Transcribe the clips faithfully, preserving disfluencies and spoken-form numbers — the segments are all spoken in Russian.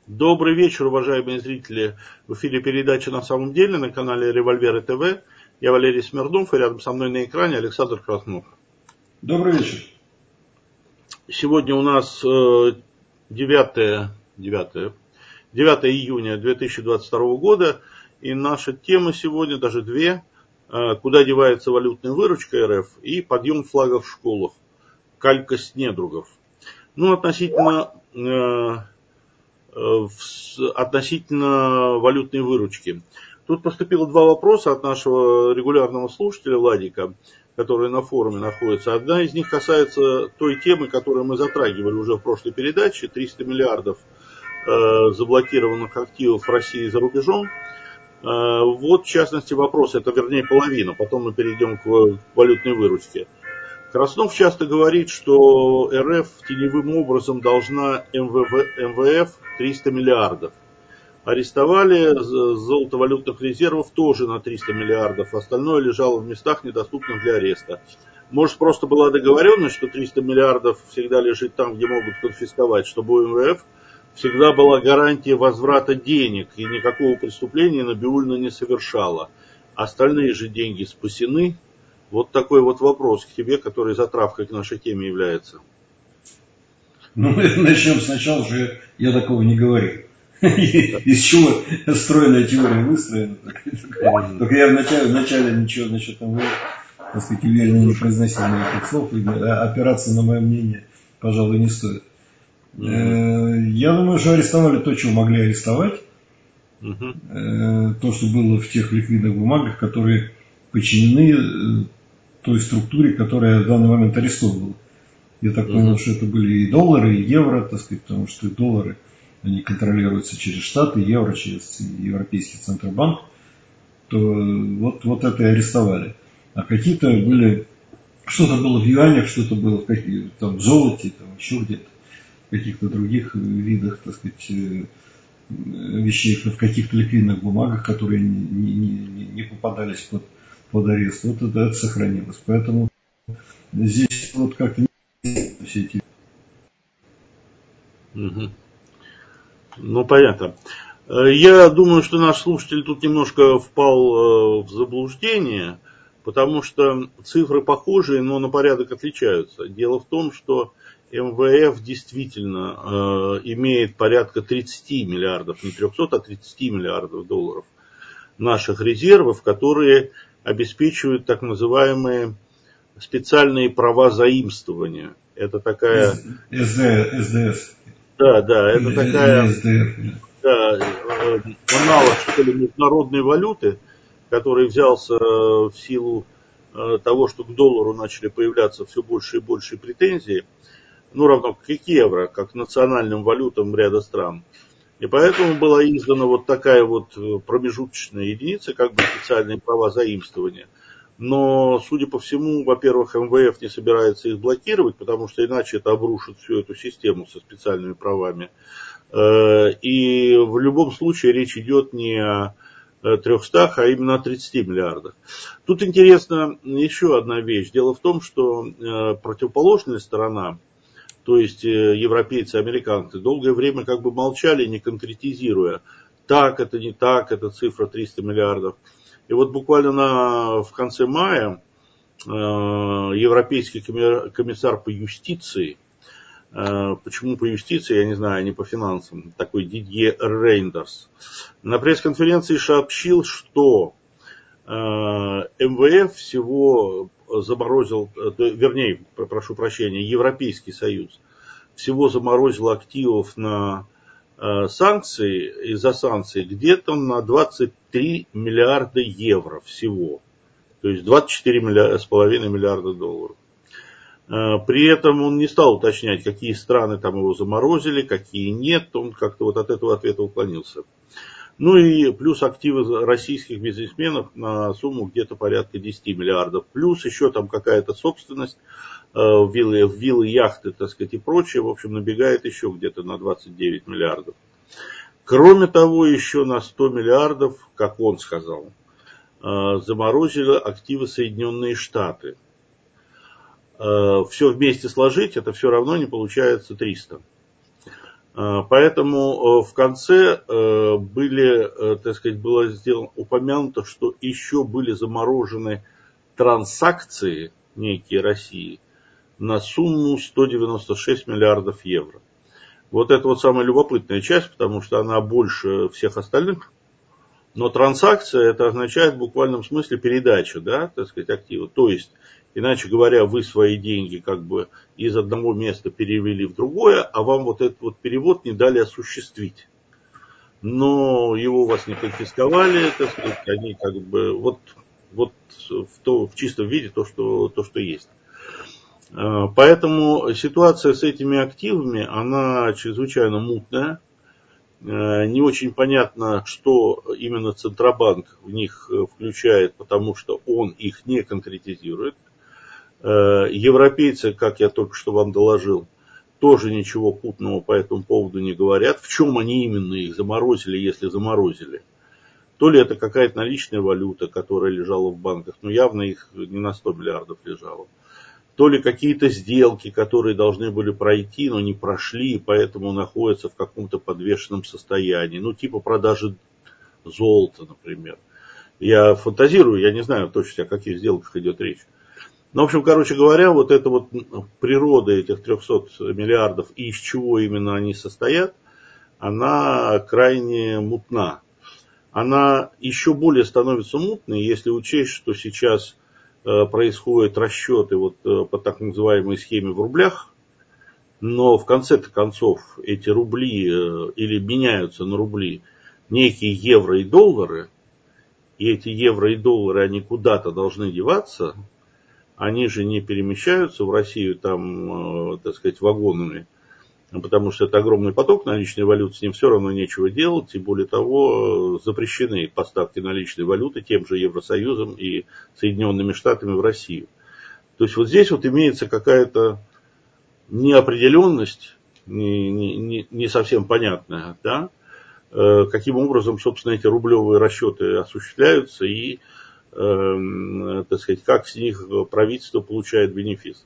Добрый вечер, уважаемые зрители. В эфире передача «На самом деле» на канале Револьверы ТВ. Я Валерий Смирнов, и рядом со мной на экране Александр Краснов. Добрый вечер. Сегодня у нас девятое июня две тысячи двадцать второго года, и наша тема сегодня, даже две, куда девается валютная выручка РФ и подъем флагов в школах, калька с недругов. Ну, относительно... относительно валютной выручки. Тут поступило два вопроса от нашего регулярного слушателя Владика, который на форуме находится. Одна из них касается той темы, которую мы затрагивали уже в прошлой передаче, триста миллиардов э, заблокированных активов в России и за рубежом. Э, вот, в частности, вопрос, это вернее половина, потом мы перейдем к валютной выручке. Краснов часто говорит, что РФ теневым образом должна МВФ триста миллиардов. Арестовали золотовалютных резервов тоже на триста миллиардов. Остальное лежало в местах, недоступных для ареста. Может, просто была договоренность, что триста миллиардов всегда лежит там, где могут конфисковать, чтобы у МВФ всегда была гарантия возврата денег, и никакого преступления Набиуллина не совершала. Остальные же деньги спасены. Вот такой вот вопрос к тебе, который затравкой к нашей теме является. Ну, начнем сначала, что я такого не говорил. Из чего стройная теория выстроена. Только я вначале, вначале ничего насчет МВФ, так сказать, уверенно не произносил моих слов, и опираться на мое мнение, пожалуй, не стоит. Я думаю, что арестовали то, чего могли арестовать. То, что было в тех ликвидных бумагах, которые подчинены той структуре, которая в данный момент арестовывала. Я так понял, uh-huh. что это были и доллары, и евро, так сказать, потому что и доллары, они контролируются через Штаты, евро через Европейский Центробанк, то вот, вот это и арестовали. А какие-то были, что-то было в юанях, что-то было в, каких, там, в золоте, там, еще где-то, в каких-то других видах, так сказать, вещей, в каких-то ликвидных бумагах, которые не, не, не попадались под под арест. Вот это, это сохранилось. Поэтому здесь вот как-то не все эти... Угу. Ну, понятно. Я думаю, что наш слушатель тут немножко впал в заблуждение, потому что цифры похожие, но на порядок отличаются. Дело в том, что МВФ действительно э, имеет порядка тридцать миллиардов, не триста, а тридцать миллиардов долларов наших резервов, которые обеспечивают так называемые специальные права заимствования. Это такая... эс дэ эс. Да, да, это или, такая... или эс дэ эф. Да, аналог, что ли, международной валюты, который взялся в силу того, что к доллару начали появляться все больше и больше претензий, ну, равно как и к евро, как к национальным валютам ряда стран. И поэтому была издана вот такая вот промежуточная единица, как бы специальные права заимствования. Но, судя по всему, во-первых, МВФ не собирается их блокировать, потому что иначе это обрушит всю эту систему со специальными правами. И в любом случае речь идет не о трехстах, а именно о тридцати миллиардах. Тут интересна еще одна вещь. Дело в том, что противоположная сторона, то есть европейцы, американцы, долгое время как бы молчали, не конкретизируя, так это, не так, это цифра триста миллиардов. И вот буквально на, в конце мая э, европейский комиссар по юстиции, э, почему по юстиции, я не знаю, а не по финансам, такой Дидье Рейндерс, на пресс-конференции сообщил, что э, МВФ всего заморозил, вернее, прошу прощения, Европейский Союз всего заморозил активов на э, санкции, из-за санкций где-то на двадцать три миллиарда евро всего. То есть двадцать четыре с половиной миллиарда долларов. Э, при этом он не стал уточнять, какие страны там его заморозили, какие нет. Он как-то вот от этого ответа уклонился. Ну и плюс активы российских бизнесменов на сумму где-то порядка десять миллиардов. Плюс еще там какая-то собственность, э, виллы, виллы, яхты, так сказать, и прочее. В общем, набегает еще где-то на двадцать девять миллиардов. Кроме того, еще на сто миллиардов, как он сказал, э, заморозили активы Соединенные Штаты. Э, все вместе сложить, это все равно не получается триста. Поэтому в конце были, так сказать, было сделано, упомянуто, что еще были заморожены транзакции некие России на сумму сто девяносто шесть миллиардов евро. Вот это вот самая любопытная часть, потому что она больше всех остальных. Но транзакция, это означает в буквальном смысле передача, да, так сказать, актива. То есть, иначе говоря, вы свои деньги как бы из одного места перевели в другое, а вам вот этот вот перевод не дали осуществить. Но его у вас не конфисковали, так сказать, они как бы вот, вот в, то, в чистом виде то что, то, что есть. Поэтому ситуация с этими активами, она чрезвычайно мутная. Не очень понятно, что именно Центробанк в них включает, потому что он их не конкретизирует. Европейцы, как я только что вам доложил, тоже ничего путного по этому поводу не говорят. В чем они именно их заморозили, если заморозили? То ли это какая-то наличная валюта, которая лежала в банках, но явно их не на сто миллиардов лежало. То ли какие-то сделки, которые должны были пройти, но не прошли, и поэтому находятся в каком-то подвешенном состоянии. Ну, типа продажи золота, например. Я фантазирую, я не знаю точно, о каких сделках идет речь. Ну, в общем, короче говоря, вот эта вот природа этих трехсот миллиардов и из чего именно они состоят, она крайне мутна. Она еще более становится мутной, если учесть, что сейчас происходят расчеты вот по так называемой схеме в рублях, но в конце-то концов эти рубли или меняются на рубли некие евро и доллары, и эти евро и доллары, они куда-то должны деваться, они же не перемещаются в Россию там, так сказать, вагонами, потому что это огромный поток наличной валюты, с ним все равно нечего делать, и более того, запрещены поставки наличной валюты тем же Евросоюзом и Соединенными Штатами в Россию. То есть вот здесь вот имеется какая-то неопределенность, не, не, не совсем понятная, да, каким образом, собственно, эти рублевые расчеты осуществляются и, э, так сказать, как с них правительство получает бенефис.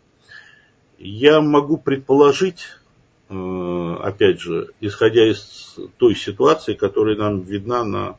Я могу предположить, опять же, исходя из той ситуации, которая нам видна на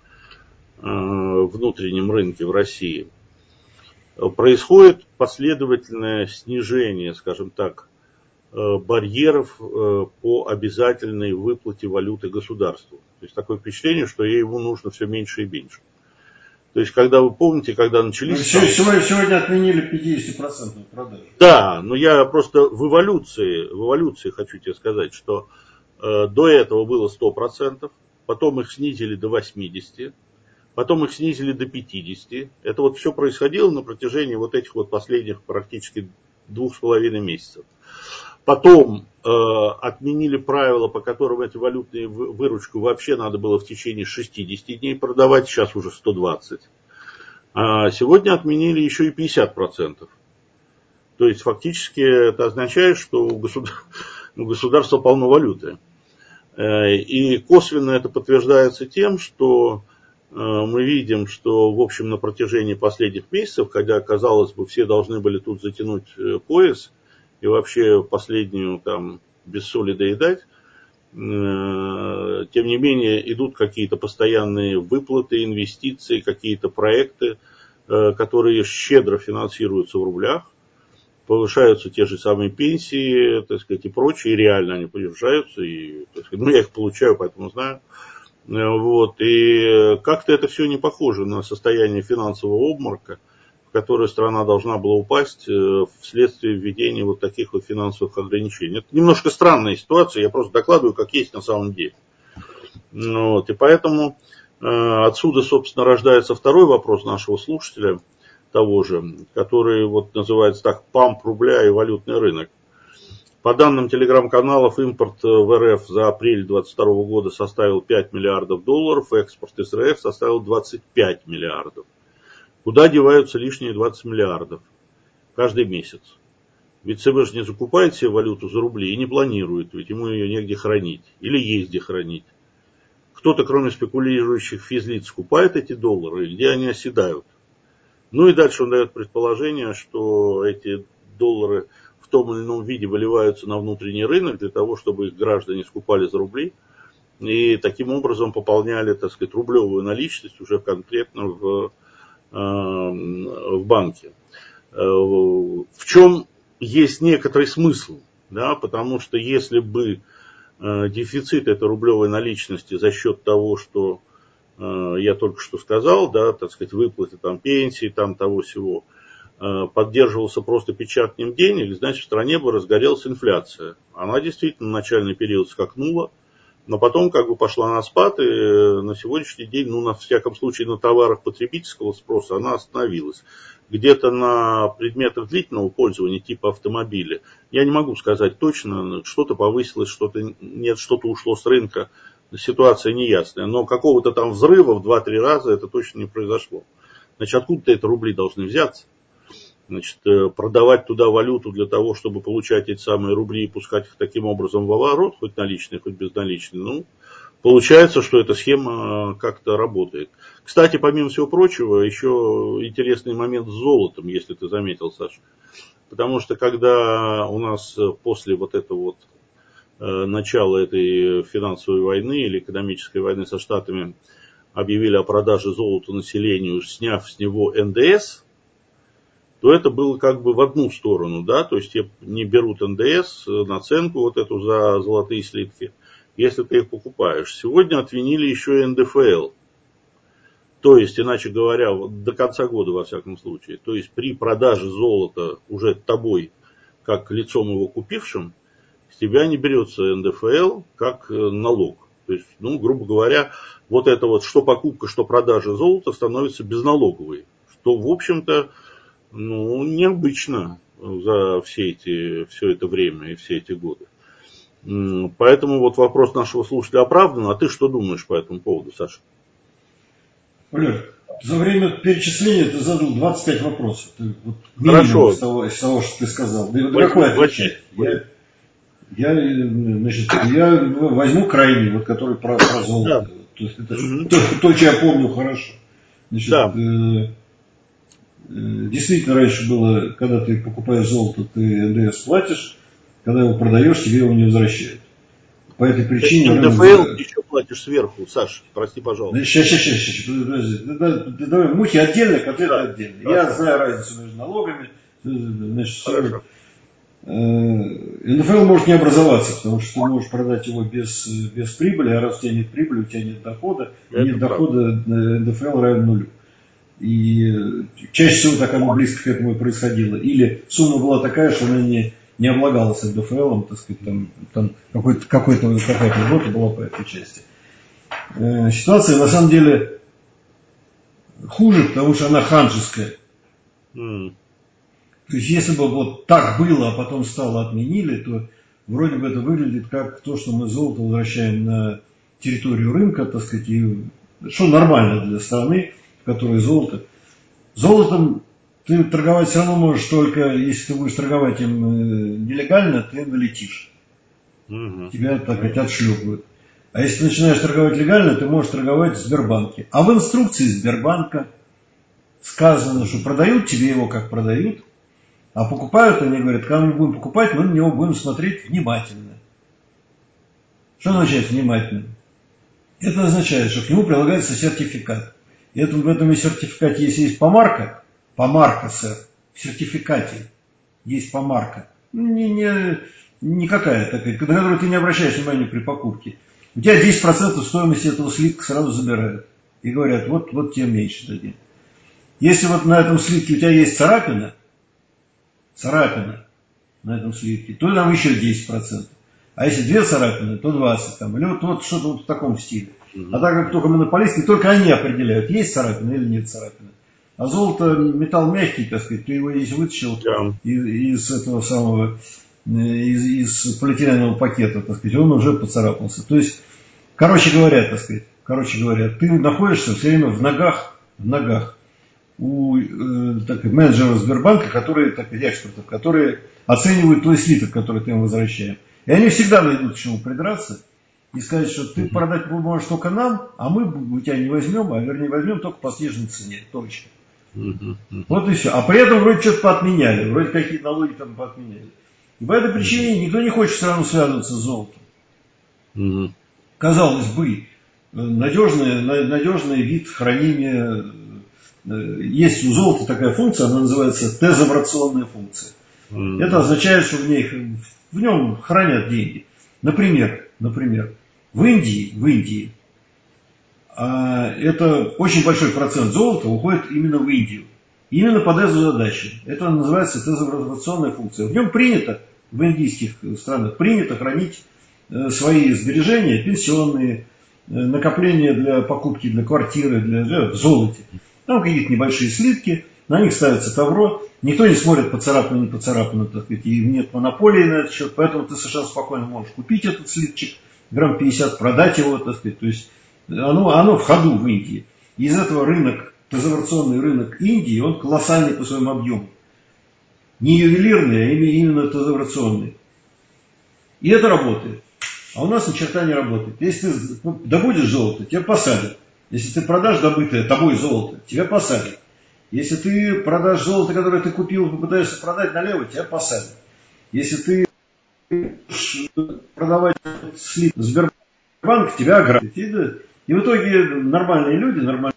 внутреннем рынке в России, происходит последовательное снижение, скажем так, барьеров по обязательной выплате валюты государству. То есть такое впечатление, что ему нужно все меньше и меньше. То есть, когда вы помните, когда начались... Ну, сегодня, сегодня отменили пятьдесят процентов продажи. Да, но я просто в эволюции, в эволюции хочу тебе сказать, что э, до этого было сто процентов, потом их снизили до восемьдесят процентов, потом их снизили до пятьдесят процентов. Это вот все происходило на протяжении вот этих вот последних практически двух с половиной месяцев. Потом э, отменили правила, по которым эти валютные выручку вообще надо было в течение шестидесяти дней продавать, сейчас уже сто двадцать. А сегодня отменили еще и пятьдесят процентов. То есть фактически это означает, что у государства, у государства полно валюты. И косвенно это подтверждается тем, что мы видим, что в общем на протяжении последних месяцев, когда, казалось бы, все должны были тут затянуть пояс, и вообще последнюю там без соли доедать, тем не менее идут какие-то постоянные выплаты, инвестиции, какие-то проекты, которые щедро финансируются в рублях, повышаются те же самые пенсии, так сказать, и прочее, и реально они повышаются, и, так сказать, ну, я их получаю, поэтому знаю. Вот, и как-то это все не похоже на состояние финансового обморока, в которое страна должна была упасть вследствие введения вот таких вот финансовых ограничений. Это немножко странная ситуация, я просто докладываю, как есть на самом деле. Вот, и поэтому э, отсюда, собственно, рождается второй вопрос нашего слушателя, того же, который вот называется так: памп рубля и валютный рынок. По данным телеграм-каналов, импорт в эр эф за апрель две тысячи двадцать второго года составил пять миллиардов долларов, экспорт из эр эф составил двадцать пять миллиардов. Куда деваются лишние двадцать миллиардов каждый месяц? Ведь ЦБ же не закупает себе валюту за рубли и не планирует, ведь ему ее негде хранить. Или есть где хранить. Кто-то, кроме спекулирующих физлиц, скупает эти доллары, где они оседают. Ну и дальше он дает предположение, что эти доллары в том или ином виде выливаются на внутренний рынок для того, чтобы их граждане скупали за рубли и таким образом пополняли, так сказать, рублевую наличность уже конкретно в, в банке. В чем есть некоторый смысл, да, потому что если бы дефицит этой рублевой наличности за счет того, что я только что сказал, да, так сказать, выплаты там пенсии, там того всего, поддерживался просто печатанием денег, значит, в стране бы разгорелась инфляция. Она действительно в начальный период скакнула, но потом как бы пошла на спад, и на сегодняшний день, ну, на всяком случае, на товарах потребительского спроса она остановилась. Где-то на предметах длительного пользования, типа автомобиля, я не могу сказать точно, что-то повысилось, что-то нет, что-то ушло с рынка, ситуация неясная. Но какого-то там взрыва в два-три раза это точно не произошло. Значит, откуда-то это рубли должны взяться? Значит, продавать туда валюту для того, чтобы получать эти самые рубли и пускать их таким образом в оборот, хоть наличные, хоть безналичные, ну, получается, что эта схема как-то работает. Кстати, помимо всего прочего, еще интересный момент с золотом, если ты заметил, Саша. Потому что когда у нас после вот этого вот начала этой финансовой войны или экономической войны со Штатами объявили о продаже золота населению, сняв с него эн дэ эс, то это было как бы в одну сторону, да, то есть тебе не берут эн дэ эс, наценку вот эту за золотые слитки, если ты их покупаешь. Сегодня отменили еще и эн дэ эф эл, то есть, иначе говоря, до конца года во всяком случае, то есть при продаже золота уже тобой, как лицом его купившим, с тебя не берется эн дэ эф эл как налог. То есть, ну, грубо говоря, вот это вот, что покупка, что продажа золота становится безналоговой, что, в общем-то, ну, необычно за все, эти, все это время и все эти годы. Поэтому вот вопрос нашего слушателя оправдан. А ты что думаешь по этому поводу, Саша? Валер, за время перечисления ты задал двадцать пять вопросов. Ты, вот, Хорошо. Из того, из того, что ты сказал. Да и какой отвечать? Я, я, значит, я возьму крайний, вот, который про, про золото. Да. То есть это угу. то, то, что я помню хорошо. Значит, да. э, Действительно, раньше было, когда ты покупаешь золото, ты эн дэ эс платишь, когда его продаешь, тебе его не возвращают. По этой причине... эн дэ эф эл рынок... еще платишь сверху, Саш, прости, пожалуйста. Сейчас, сейчас, сейчас, давай, мухи отдельно, котлеты да. отдельно. Хорошо. Я знаю разницу между налогами. Значит, эн дэ эф эл может не образоваться, потому что ты можешь продать его без, без прибыли, а раз у тебя нет прибыли, у тебя нет дохода, и нет правда. дохода, эн дэ эф эл равен нулю. И чаще всего так оно близко к этому и происходило. Или сумма была такая, что она не, не облагалась эн дэ эф эл, так сказать, там, там какой-то, какой-то, какая-то льгота была по этой части. Э, ситуация на самом деле хуже, потому что она ханжеская. Mm. То есть если бы вот так было, а потом стало отменили, то вроде бы это выглядит как то, что мы золото возвращаем на территорию рынка, так сказать, и, что нормально для страны, в которой золото. Золотом ты торговать все равно можешь только, если ты будешь торговать им нелегально, ты налетишь. Угу. Тебя, так сказать, отшлепывают. А если ты начинаешь торговать легально, ты можешь торговать в Сбербанке. А в инструкции Сбербанка сказано, что продают тебе его как продают, а покупают, они говорят, когда мы будем покупать, мы на него будем смотреть внимательно. Что означает внимательно? Это означает, что к нему прилагается сертификат. И это, в этом сертификате, если есть помарка, помарка, сэр, в сертификате есть помарка, не, не, никакая такая, на которую ты не обращаешь внимания при покупке. У тебя десять процентов стоимости этого слитка сразу забирают. И говорят, вот, вот тебе меньше дадим. Если вот на этом слитке у тебя есть царапина, царапина на этом слитке, то там еще десять процентов. А если две царапины, то двадцать там. Или вот, вот что-то вот в таком стиле. А так как только монополисты, только они определяют, есть царапина или нет царапины. А золото металл мягкий, так сказать, ты его если вытащил yeah. из, из этого самого, из, из полиэтиленового пакета, так сказать, он уже поцарапался. То есть, короче говоря, так сказать, короче говоря, ты находишься все время в ногах, в ногах у э, так, менеджеров Сбербанка, которые, так сказать, экспертов, которые оценивают твой слиток, который ты им возвращаешь. И они всегда найдут к чему придраться и сказать, что ты продать можешь только нам, а мы у тебя не возьмем, а вернее возьмем только по сниженной цене. Точно. Вот и все. А при этом вроде что-то поотменяли, вроде какие-то налоги там поотменяли. И по этой причине никто не хочет сразу связываться с золотом. Угу. Казалось бы, надежный, надежный вид хранения. Есть у золота такая функция, она называется тезаврационная функция. Mm-hmm. Это означает, что в, ней, в нем хранят деньги. Например, например в Индии, в Индии а, это очень большой процент золота уходит именно в Индию. Именно под эту задачу. Это называется тезаврационная функция. В нем принято, в индийских странах, принято хранить э, свои сбережения, пенсионные, э, накопления для покупки, для квартиры, для, для в золоте. Там какие-то небольшие слитки, на них ставится тавро, никто не смотрит, поцарапано, не поцарапано, так сказать, и нет монополии на этот счет, поэтому ты совершенно спокойно можешь купить этот слитчик, грамм пятьдесят, продать его, так сказать, то есть оно, оно в ходу в Индии. И из этого рынок, тезаврационный рынок Индии, он колоссальный по своему объему. Не ювелирный, а именно тезаврационный. И это работает. А у нас ни черта не работает. Если ты добудешь золото, тебя посадят. Если ты продашь добытое тобой золото, тебя посадят. Если ты продашь золото, которое ты купил, попытаешься продать налево, тебя посадят. Если ты продавать слит в Сбербанк, тебя ограбят. И в итоге нормальные люди, нормальные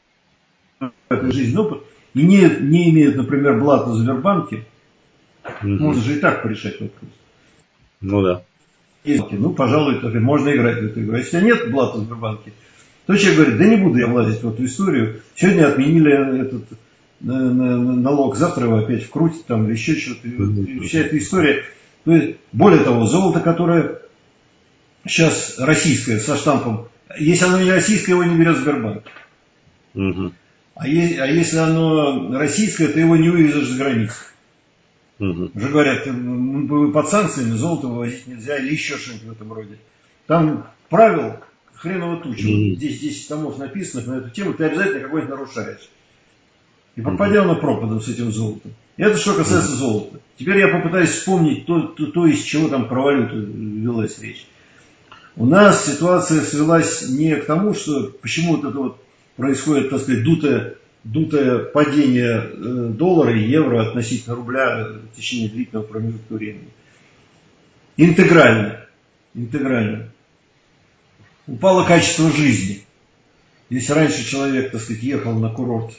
жизненный опыт, и не, не имеют, например, блата в Сбербанке, угу. Можно же и так порешать вопрос. Ну да. Ну, пожалуй, можно играть в эту игру. Если у тебя нет блата в Сбербанке, то человек говорит, да не буду я влазить в эту историю. Сегодня отменили этот налог, завтра его опять вкрутят, там, или еще что-то. И вся эта история. Более того, золото, которое сейчас российское, со штампом, если оно не российское, его не берет Сбербанк. Угу. А, е- а если оно российское, то его не вывезешь за границу. Угу. Уже говорят, вы под санкциями, золото вывозить нельзя, или еще что-нибудь в этом роде. Там правил хреново туча. Mm-hmm. Здесь десять томов написано на эту тему, ты обязательно какой-нибудь нарушаешь. И пропадем mm-hmm. на пропадом с этим золотом. И это что касается mm-hmm. золота. Теперь я попытаюсь вспомнить то, то, то, из чего там про валюту велась речь. У нас ситуация свелась не к тому, что почему вот это вот происходит, так сказать, дутое, дутое падение э, доллара и евро относительно рубля в течение длительного промежутка времени. Интегрально. Интегрально. Упало качество жизни. Если раньше человек, так сказать, ехал на курорт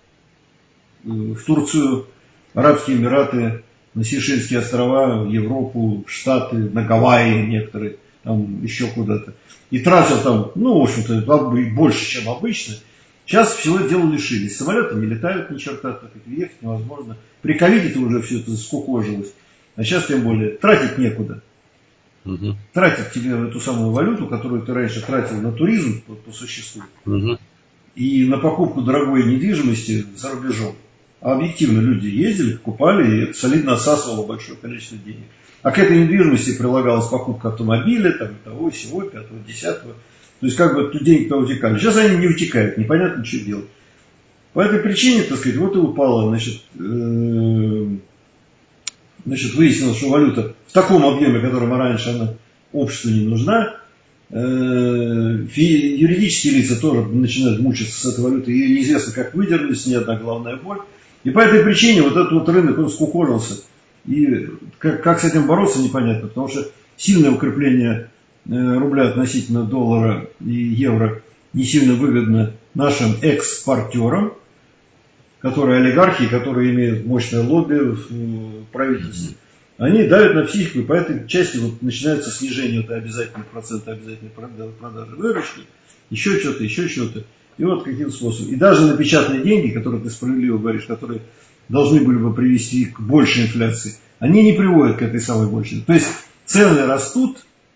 в Турцию, Арабские Эмираты, на Сейшельские острова, в Европу, в Штаты, на Гавайи некоторые, там еще куда-то, и тратил там, ну, в общем-то, больше, чем обычно, сейчас всего дела лишились. Самолеты не летают ни черта, так сказать, ехать невозможно. При ковиде-то уже все это скукожилось. А сейчас тем более тратить некуда. Угу. Тратить тебе эту самую валюту, которую ты раньше тратил на туризм по, по существу, угу. и на покупку дорогой недвижимости за рубежом. А объективно люди ездили, покупали, и это солидно отсасывало большое количество денег. А к этой недвижимости прилагалась покупка автомобиля, там, того, всего, пятого, десятого. То есть как бы тут деньги-то утекали. Сейчас они не утекают, непонятно, что делать. По этой причине, так сказать, вот и упала, значит, э, значит, выяснилось, что валюта в таком объеме, которым раньше она обществу не нужна. Э, юридические лица тоже начинают мучиться с этой валютой. Ее неизвестно, как выдернуть, с ней одна главная боль. И по этой причине вот этот вот рынок, он скукожился. И как, как с этим бороться, непонятно. Потому что сильное укрепление э, рубля относительно доллара и евро не сильно выгодно нашим экспортерам, которые олигархи, которые имеют мощное лобби в правительстве. Они давят на психику, и по этой части вот начинается снижение вот обязательных процентов обязательной продажи выручки, еще что-то, еще что-то. И вот каким способом. И даже на печатные деньги, которые ты справедливо говоришь, которые должны были бы привести к большей инфляции, они не приводят к этой самой большей. То есть цены растут,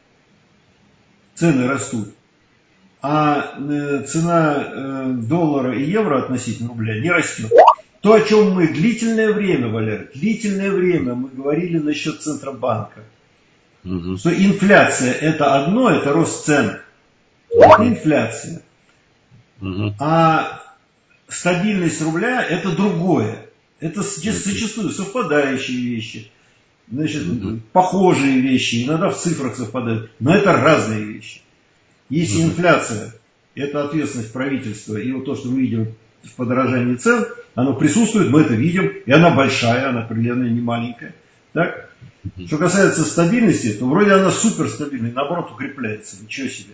цены растут, а цена доллара и евро относительно рубля не растет. То, о чем мы длительное время, Валерий, длительное время мы говорили насчет Центробанка, угу. что инфляция это одно, это рост цен, угу. это инфляция, угу. а стабильность рубля это другое, это зачастую совпадающие вещи, значит, угу. похожие вещи, иногда в цифрах совпадают, но это разные вещи. Если угу. инфляция это ответственность правительства, и вот то, что мы видим в подорожании цен, оно присутствует, мы это видим, и она большая, она определенно не маленькая. Так? Что касается стабильности, то вроде она суперстабильная, наоборот укрепляется. Ничего себе.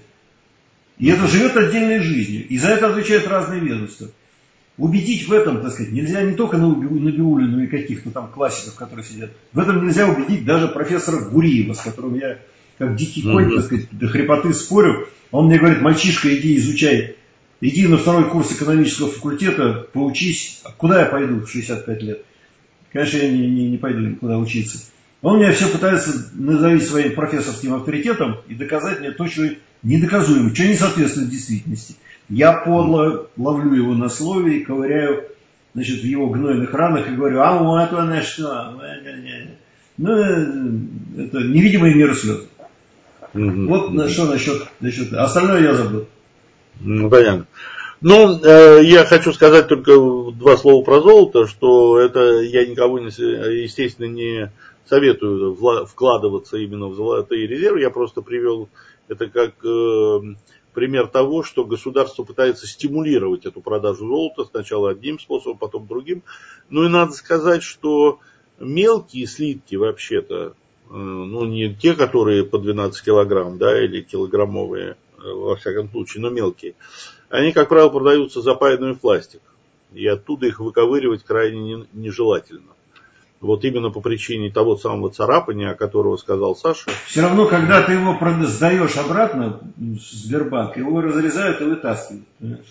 И это живет отдельной жизнью. И за это отвечают разные ведомства. Убедить в этом, так сказать, нельзя не только Набиуллину и каких-то там классиков, которые сидят. В этом нельзя убедить даже профессора Гуриева, с которым я как дикий конь, mm-hmm. так сказать, до хрипоты спорю. Он мне говорит: мальчишка, иди изучай, иди на второй курс экономического факультета, поучись. Куда я пойду в шестьдесят пять лет? Конечно, я не, не, не пойду никуда учиться. Он меня все пытается надавить своим профессорским авторитетом и доказать мне то, что недоказуемо, что не соответствует действительности. Я подло ловлю его на слове и ковыряю, значит, в его гнойных ранах и говорю: а вот она что? Ну, это невидимые меры слез. Mm-hmm. Вот mm-hmm. что насчет, насчет... Остальное я забыл. Ну, понятно. Ну, э, я хочу сказать только два слова про золото, что это я никого, не, естественно, не советую вла- вкладываться именно в золотые резервы. Я просто привел это как э, пример того, что государство пытается стимулировать эту продажу золота сначала одним способом, потом другим. Ну и надо сказать, что мелкие слитки вообще-то, э, ну не те, которые по двенадцать килограмм, да, или килограммовые, э, во всяком случае, но мелкие, они, как правило, продаются запаянными в пластик. И оттуда их выковыривать крайне нежелательно. Вот именно по причине того самого царапания, о котором сказал Саша. Все равно, когда ты его сдаешь обратно в Сбербанк, его разрезают и вытаскивают.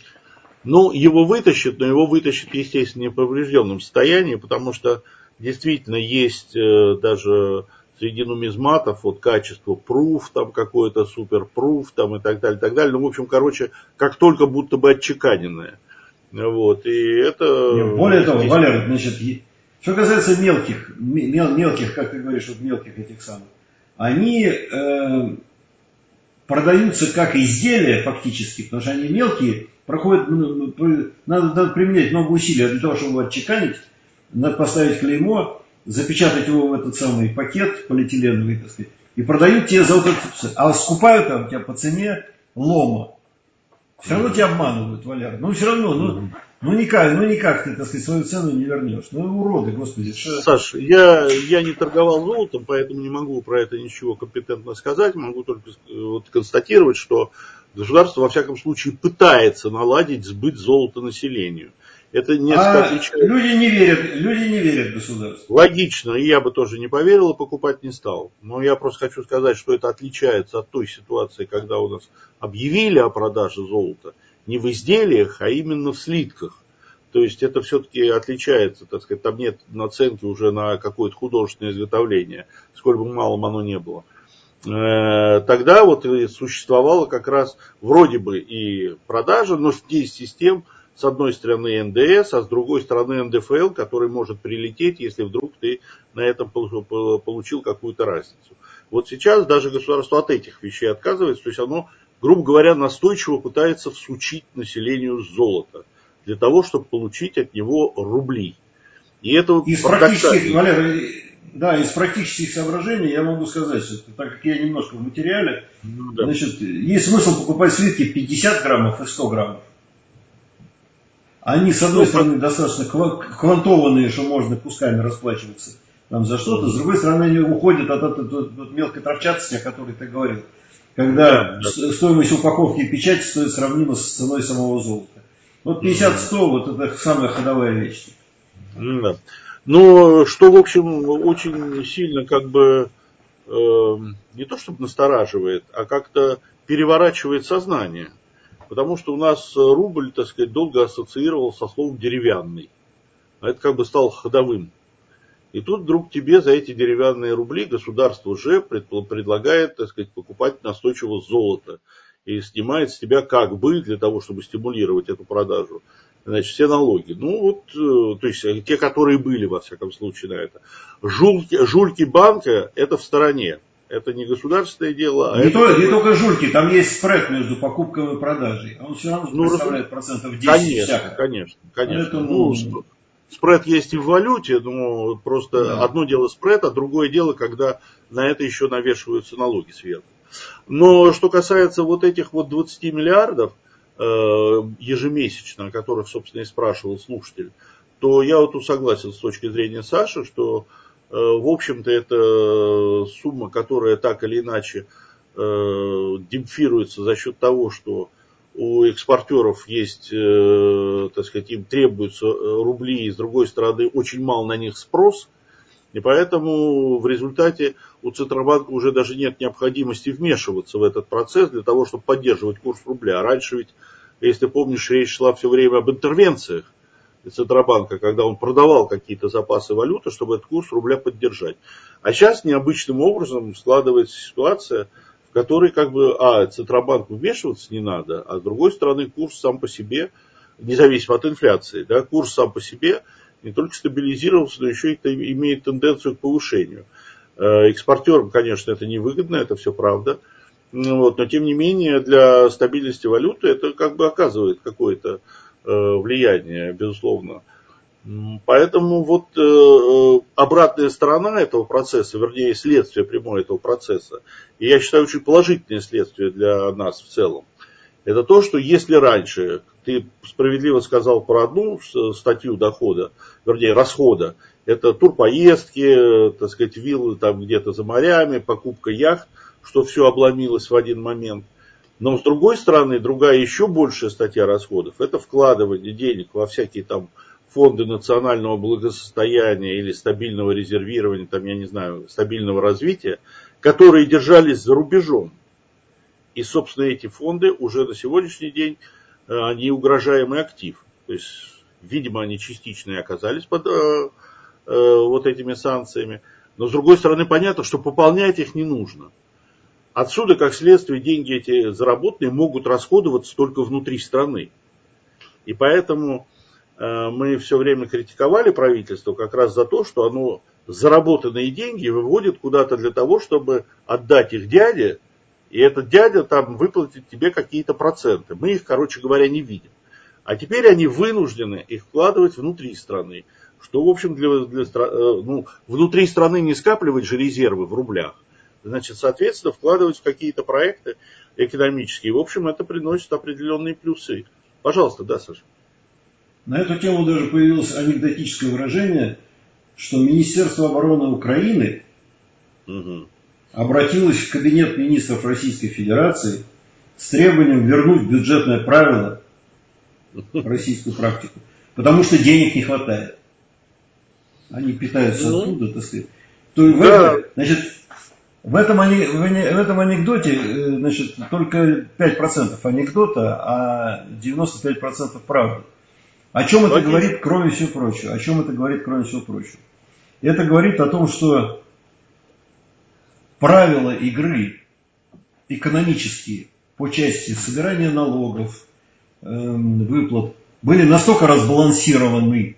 Ну, его вытащат, но его вытащат, естественно, не в поврежденном состоянии, потому что действительно есть э, даже среди нумизматов вот качество пруф, там какое-то суперпруф, там и так далее, так далее. Ну, в общем, короче, как только будто бы отчеканенное. Вот, и это... Нет, более того, Валера, значит, что касается мелких, мел, мелких, как ты говоришь, вот мелких этих самых, они э, продаются как изделия фактически, потому что они мелкие, проходят, ну, надо, надо применять много усилий для того, чтобы его отчеканить, надо поставить клеймо, запечатать его в этот самый пакет полиэтиленовый, так сказать, и продают тебе за вот это, а скупают там тебя по цене лома. Все равно тебя обманывают, Валера. Ну, все равно, ну, ну, никак, ну никак ты, так сказать, свою цену не вернешь. Ну, уроды, господи. Что... Саш, я, я не торговал золотом, поэтому не могу про это ничего компетентно сказать. Могу только вот констатировать, что государство, во всяком случае, пытается наладить сбыт золота населению. Это несколько а отличается. Люди не верят, люди не верят государству. Логично, и я бы тоже не поверил и покупать не стал. Но я просто хочу сказать, что это отличается от той ситуации, когда у нас объявили о продаже золота не в изделиях, а именно в слитках. То есть это все-таки отличается, так сказать, там нет наценки уже на какое-то художественное изготовление, сколь бы малым оно не было. Тогда вот существовала как раз вроде бы и продажа, но здесь систем. С одной стороны эн дэ эс, а с другой стороны эн дэ эф эл, который может прилететь, если вдруг ты на этом получил какую-то разницу. Вот сейчас даже государство от этих вещей отказывается, то есть оно, грубо говоря, настойчиво пытается всучить населению золото, для того, чтобы получить от него рубли. И это из практических, Валера, да, из практических соображений я могу сказать, что так как я немножко в материале, ну, да. Значит, есть смысл покупать слитки пятьдесят граммов и сто граммов. Они, с одной стороны, достаточно квантованные, что можно кусками расплачиваться там за что-то. С другой стороны, они уходят от этой от, от мелкой травчатости, о которой ты говорил. Когда да, да. стоимость упаковки и печати стоит сравнимо с ценой самого золота. Вот пятьдесят-сто, вот это самая ходовая вещь. Да. Ну, что, в общем, очень сильно как бы э, не то чтобы настораживает, а как-то переворачивает сознание. Потому что у нас рубль, так сказать, долго ассоциировал со словом деревянный. А это как бы стал ходовым. И тут вдруг тебе за эти деревянные рубли государство уже предлагает, так сказать, покупать настойчиво золото. И снимает с тебя как бы для того, чтобы стимулировать эту продажу. Значит, все налоги. Ну вот, то есть те, которые были, во всяком случае, на это. Жульки, жульки банка, это в стороне. Это не государственное дело. А не, это то, такое... не только жульки, там есть спред между покупкой и продажей. Он все равно ну, представляет процентов десять. Конечно, всякого. конечно, конечно. Поэтому... Ну, спред есть и в валюте, но просто да. Одно дело спред, а другое дело, когда на это еще навешиваются налоги сверху. Но что касается вот этих вот двадцати миллиардов э, ежемесячно, о которых, собственно, и спрашивал слушатель, то я вот тут согласен с точки зрения Саши, что В общем-то, это сумма, которая так или иначе демпфируется за счет того, что у экспортеров есть, так сказать, им требуются рубли, и с другой стороны очень мало на них спрос. И поэтому в результате у Центробанка уже даже нет необходимости вмешиваться в этот процесс для того, чтобы поддерживать курс рубля. А раньше ведь, если помнишь, речь шла все время об интервенциях Центробанка, когда он продавал какие-то запасы валюты, чтобы этот курс рубля поддержать. А сейчас необычным образом складывается ситуация, в которой как бы, а, Центробанку вмешиваться не надо, а с другой стороны курс сам по себе, независимо от инфляции, да, курс сам по себе не только стабилизировался, но еще и имеет тенденцию к повышению. Экспортерам, конечно, это невыгодно, это все правда. Вот, но тем не менее для стабильности валюты это как бы оказывает какое-то влияние, безусловно. Поэтому вот э, обратная сторона этого процесса, вернее, следствие прямое этого процесса, и я считаю очень положительное следствие для нас в целом, это то, что если раньше, ты справедливо сказал про одну статью дохода, вернее, расхода, это турпоездки, так сказать, виллы там где-то за морями, покупка яхт, что все обломилось в один момент. Но с другой стороны, другая еще большая статья расходов, это вкладывание денег во всякие там фонды национального благосостояния или стабильного резервирования, там, я не знаю, стабильного развития, которые держались за рубежом. И, собственно, эти фонды уже на сегодняшний день, они угрожаемый актив. То есть, видимо, они частично и оказались под э, э, вот этими санкциями. Но, с другой стороны, понятно, что пополнять их не нужно. Отсюда, как следствие, деньги эти заработанные могут расходоваться только внутри страны. И поэтому э, мы все время критиковали правительство как раз за то, что оно заработанные деньги выводит куда-то для того, чтобы отдать их дяде, и этот дядя там выплатит тебе какие-то проценты. Мы их, короче говоря, не видим. А теперь они вынуждены их вкладывать внутри страны. Что, в общем, для, для, ну, внутри страны не скапливать же резервы в рублях. Значит, соответственно, вкладывать в какие-то проекты экономические. В общем, это приносит определенные плюсы. Пожалуйста, да, Саша. На эту тему даже появилось анекдотическое выражение, что Министерство обороны Украины угу. обратилось в Кабинет министров Российской Федерации с требованием вернуть бюджетное правило, российскую практику, потому что денег не хватает. Они питаются ну, оттуда, так сказать. То в, да. этом, значит, в, этом, в этом анекдоте значит, только пять процентов анекдота, а девяносто пять процентов правды. О чем это Логично. говорит, кроме всего прочего? О чем это говорит, кроме всего прочего? Это говорит о том, что правила игры экономические по части собирания налогов, э, выплат были настолько разбалансированы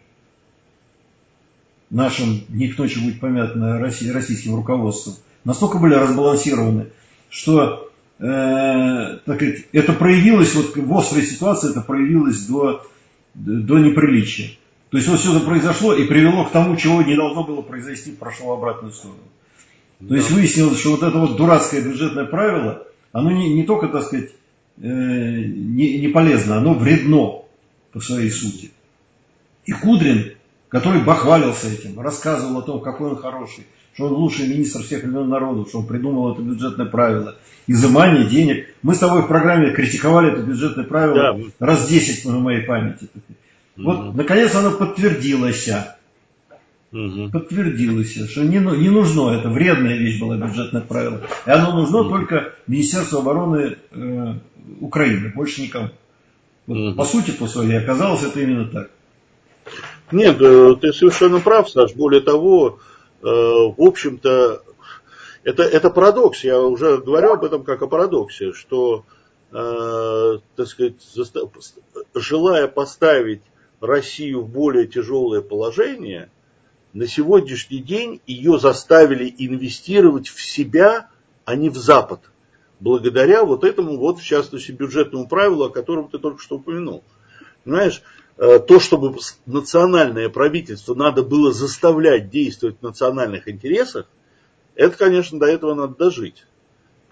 нашим, не кто-нибудь будет понятно, российским руководством, настолько были разбалансированы, что э, так сказать, это проявилось, вот в острой ситуации это проявилось до, до неприличия. То есть вот все это произошло и привело к тому, чего не должно было произойти, прошло в обратную сторону. Да. То есть выяснилось, что вот это вот дурацкое бюджетное правило, оно не, не только, так сказать, э, не, не полезно, оно вредно по своей сути. И Кудрин, который бахвалился этим, рассказывал о том, какой он хороший, что он лучший министр всех времен народов, что он придумал это бюджетное правило, изымание денег. Мы с тобой в программе критиковали это бюджетное правило да. раз десять на моей памяти. Угу. Вот, наконец, оно подтвердилось. Угу. Подтвердилось, что не, не нужно, это вредная вещь была, бюджетное правило. И оно нужно угу. только Министерству обороны э, Украины, больше никому. Вот, угу. По сути, по своей, оказалось это именно так. Нет, ты совершенно прав, Саш. Более того, в общем-то, это, это парадокс. Я уже говорю об этом как о парадоксе, что, так сказать, желая поставить Россию в более тяжелое положение, на сегодняшний день ее заставили инвестировать в себя, а не в Запад. Благодаря вот этому, вот, в частности, бюджетному правилу, о котором ты только что упомянул. Понимаешь? То, чтобы национальное правительство надо было заставлять действовать в национальных интересах, это, конечно, до этого надо дожить.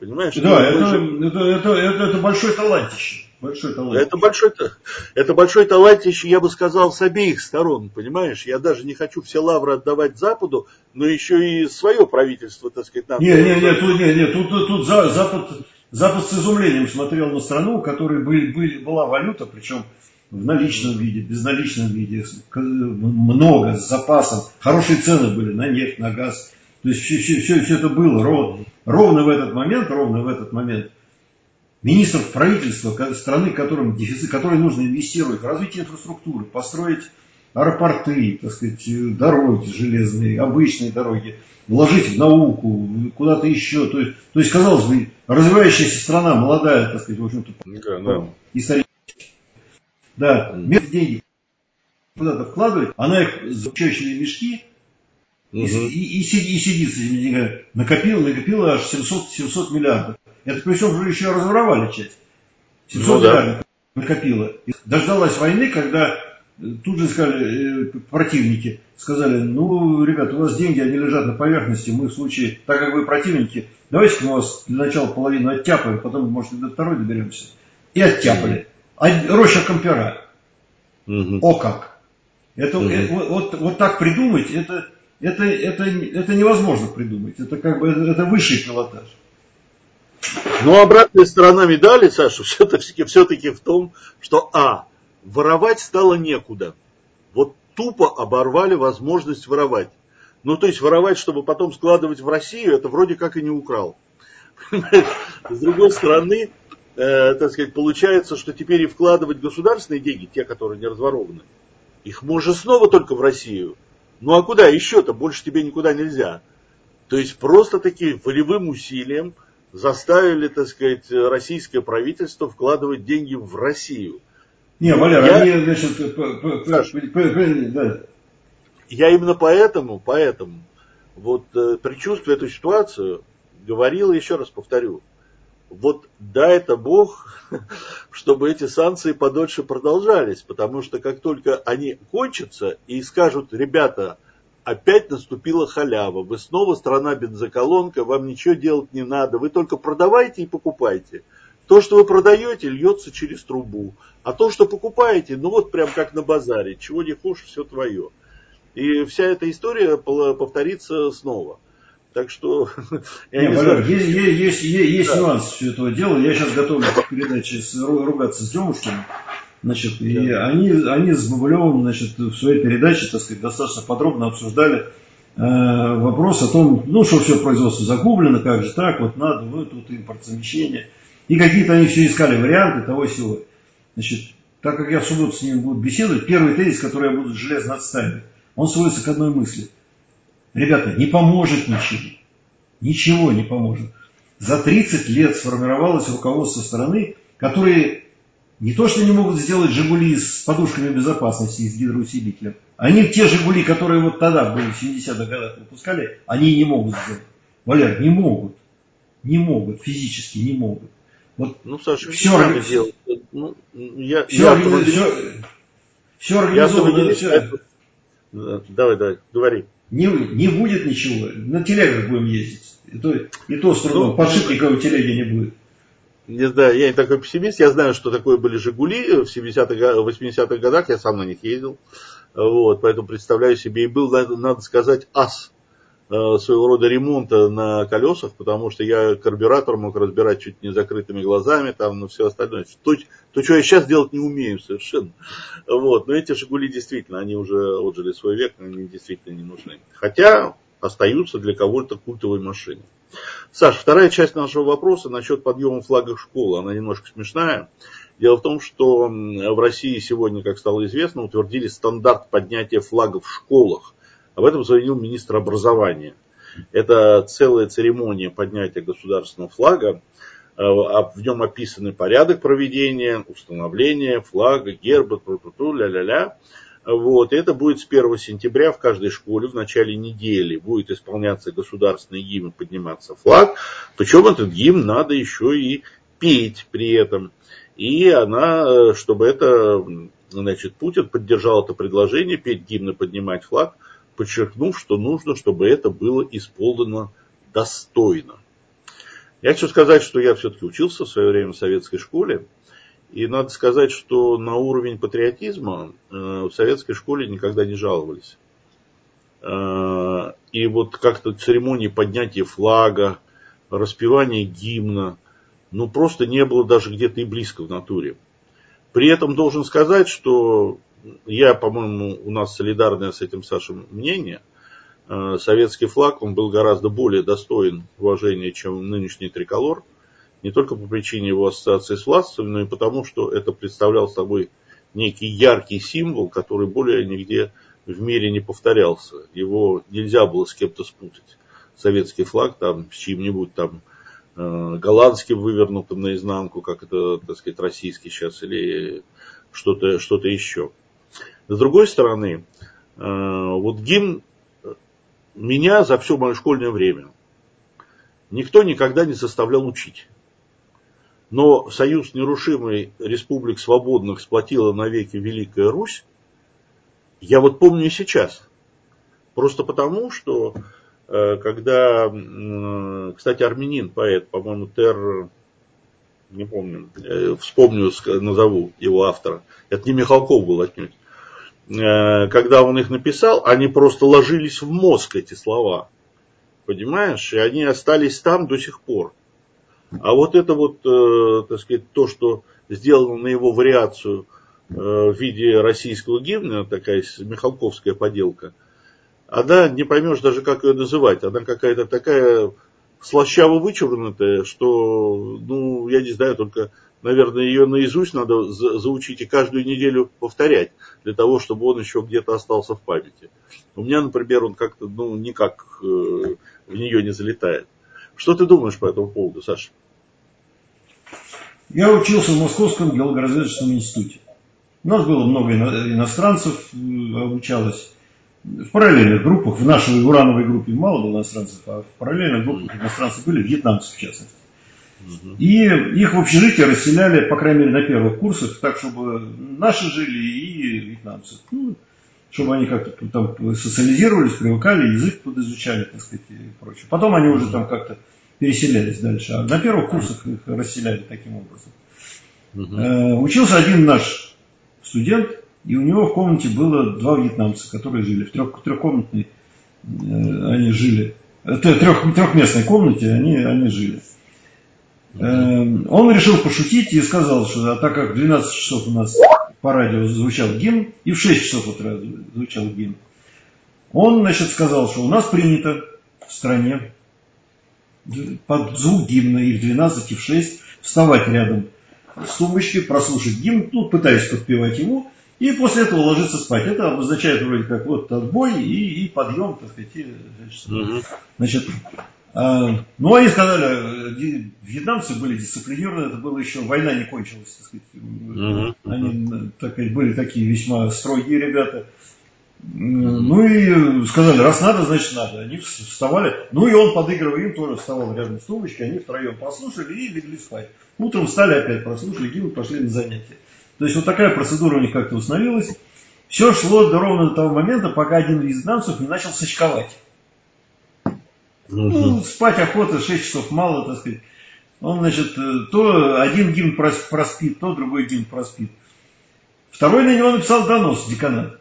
Понимаешь? Да, это, же... это, это, это, это большой талантище. Большой талантище. Это большой, это большой талантище, я бы сказал, с обеих сторон, понимаешь? Я даже не хочу все лавры отдавать Западу, но еще и свое правительство, так сказать, надо... Нет, нет, нет, тут, нет, нет, тут, тут, тут Запад, Запад с изумлением смотрел на страну, у которой были, были, была валюта, причем в наличном виде, безналичном виде, много, с запасом, хорошие цены были на нефть, на газ. То есть все, все, все, все это было ровно, ровно в этот момент, ровно в этот момент. Министров правительства страны, которым дефицит, которой нужно инвестировать в развитие инфраструктуры, построить аэропорты, так сказать, дороги железные, обычные дороги, вложить в науку, куда-то еще. То есть, то есть, казалось бы, развивающаяся страна, молодая, так сказать, в общем-то, да, да. исторически. Да, вместо денег куда-то вкладывать, она их в чечные мешки угу. и, и, и, сидит, и сидит с этими деньгами. Накопила, накопила аж семьсот миллиардов. Это при всем же еще разворовали часть. семьсот ну, миллиардов да. накопила. И дождалась войны, когда тут же сказали, э, противники сказали, ну, ребята, у вас деньги, они лежат на поверхности, мы в случае, так как вы противники, давайте мы вас для начала половину оттяпаем, потом, может, до второй доберемся. И оттяпали. А рощерком пера. Угу. О как! Это, угу. это, вот, вот так придумать, это, это, это, это невозможно придумать. Это как бы это высший пилотаж. Но обратная сторона медали, Саша, все-таки, все-таки в том, что а, воровать стало некуда. Вот тупо оборвали возможность воровать. Ну, то есть воровать, чтобы потом складывать в Россию, это вроде как и не украл. С другой стороны, э, так сказать, получается, что теперь и вкладывать государственные деньги, те, которые не разворованы, их можно снова только в Россию. Ну, а куда еще-то? Больше тебе никуда нельзя. То есть просто таким волевым усилием заставили, так сказать, российское правительство вкладывать деньги в Россию. Не, Валер, я... они, значит, Саша, да. Я именно поэтому, поэтому, вот предчувствуя эту ситуацию, говорил, еще раз повторю, вот дай это Бог, чтобы эти санкции подольше продолжались, потому что как только они кончатся и скажут, ребята, опять наступила халява, вы снова страна-бензоколонка, вам ничего делать не надо, вы только продавайте и покупайте. То, что вы продаете, льется через трубу, а то, что покупаете, ну вот прям как на базаре, чего не хочешь, все твое. И вся эта история повторится снова. Так что, я не, не Валер, знаю. Есть, есть, есть, есть да. нюанс всего этого дела. Я сейчас готовлю к передаче ругаться с Демушкиным. Значит, да. И они, они с Бабылевым, значит, в своей передаче, так сказать, достаточно подробно обсуждали э, вопрос о том, ну, что все производство загублено, как же так, вот надо, вот тут импортозамещение. И какие-то они все искали варианты того всего. Значит, так как я в субботу с ними буду беседовать, первый тезис, который я буду железно отстаивать, он сводится к одной мысли. Ребята, не поможет ничего. Ничего не поможет. За тридцать лет сформировалось руководство страны, которые не то что не могут сделать «Жигули» с подушками безопасности и с гидроусилителем. Они те «Жигули», которые вот тогда были в семидесятых годах выпускали, они не могут сделать. Валер, не могут. Не могут. Физически не могут. Вот ну, Саша, все, надо делать. Ну, я, все, я органи... все, все организовано. Все... Давай, давай, говори. Не, не будет ничего. На телегах будем ездить. И то, и то с трудом. Ну, подшипника у телеги не будет. Не знаю, я не такой пессимист. Я знаю, что такое были «Жигули» в семидесятых, восьмидесятых годах. Я сам на них ездил. Вот, поэтому представляю себе. И был, надо сказать, ас своего рода ремонта на колесах, потому что я карбюратор мог разбирать чуть не закрытыми глазами, там, ну, все остальное. То, то, что я сейчас делать не умею совершенно. Вот. Но эти «Жигули» действительно, они уже отжили свой век, они действительно не нужны. Хотя остаются для кого-то культовой машиной. Саш, вторая часть нашего вопроса насчет подъема флага школы. Она немножко смешная. Дело в том, что в России сегодня, как стало известно, утвердили стандарт поднятия флага в школах. Об этом заявил министр образования. Это целая церемония поднятия государственного флага. В нем описаны порядок проведения, установления флага, герба, тру-тру-тру, ля-ля-ля. Вот. И это будет с первого сентября в каждой школе в начале недели. Будет исполняться государственный гимн, подниматься флаг. Причем этот гимн надо еще и петь при этом. И она, чтобы это, значит, Путин поддержал это предложение, петь гимн и поднимать флаг, подчеркнув, что нужно, чтобы это было исполнено достойно. Я хочу сказать, что я все-таки учился в свое время в советской школе. И надо сказать, что на уровень патриотизма в советской школе никогда не жаловались. И вот как-то церемонии поднятия флага, распевания гимна, ну просто не было даже где-то и близко в натуре. При этом должен сказать, что я, по-моему, у нас солидарное с этим Сашей мнение, советский флаг, он был гораздо более достоин уважения, чем нынешний триколор. Не только по причине его ассоциации с властью, но и потому, что это представлял собой некий яркий символ, который более нигде в мире не повторялся. Его нельзя было с кем-то спутать. Советский флаг там, с чьим-нибудь там э, голландским вывернутым наизнанку, как это, так сказать, российский сейчас, или что-то, что-то еще. С другой стороны, э, вот гимн меня за все мое школьное время никто никогда не заставлял учить. Но союз нерушимый республик свободных сплотила навеки Великая Русь, я вот помню и сейчас. Просто потому, что э, когда, э, кстати, армянин, поэт, по-моему, Тер, не помню, э, вспомню, назову его автора, это не Михалков был отнюдь, э, когда он их написал, они просто ложились в мозг, эти слова, понимаешь, и они остались там до сих пор. А вот это вот, э, так сказать, то, что сделано на его вариацию э, в виде российского гимна, такая михалковская поделка, она не поймешь даже, как ее называть. Она какая-то такая слащаво вычурнутая, что, ну, я не знаю, только, наверное, ее наизусть надо за- заучить и каждую неделю повторять, для того, чтобы он еще где-то остался в памяти. У меня, например, он как-то, ну, никак э, в нее не залетает. Что ты думаешь по этому поводу, Саша? Я учился в Московском геологоразведочном институте. У нас было много иностранцев, обучалось в параллельных группах. В нашей урановой группе мало было иностранцев, а в параллельных группах иностранцы были, вьетнамцы в частности. И их в общежитие расселяли, по крайней мере, на первых курсах, так, чтобы наши жили и вьетнамцы. Ну, чтобы они как-то там социализировались, привыкали, язык тут изучали, так сказать, и прочее. Потом они уже там как-то переселялись дальше. А на первых курсах их расселяли таким образом. Uh-huh. Учился один наш студент, и у него в комнате было два вьетнамца, которые жили в трех, трехкомнатной, они жили, трех, трехместной комнате они, они жили. Uh-huh. Он решил пошутить и сказал, что а так как в двенадцать часов у нас по радио звучал гимн, и в шесть часов утра звучал гимн, он, значит, сказал, что у нас принято в стране под звук гимна и в двенадцать, и в шесть вставать рядом с тумбочкой, прослушать гимн, ну, пытаясь подпевать его, и после этого ложиться спать. Это обозначает вроде как вот отбой и, и подъем, так сказать. И, значит, значит а, ну, они сказали, вьетнамцы были дисциплинированы, это было еще, война не кончилась, так сказать. Uh-huh. Они так сказать, были такие весьма строгие ребята. Ну и сказали, раз надо, значит надо. Они вставали. Ну и он, подыгрывая им, тоже вставал рядом с тумбочкой. Они втроем прослушали и легли спать. Утром встали опять, прослушали гимн, пошли на занятия. То есть вот такая процедура у них как-то установилась. Все шло до ровно до того момента, пока один из вьетнамцев не начал сочковать. Uh-huh. Ну, спать охота, шесть часов мало, так сказать. Он, значит, то один гимн проспит, то другой гимн проспит. Второй на него написал донос в деканат.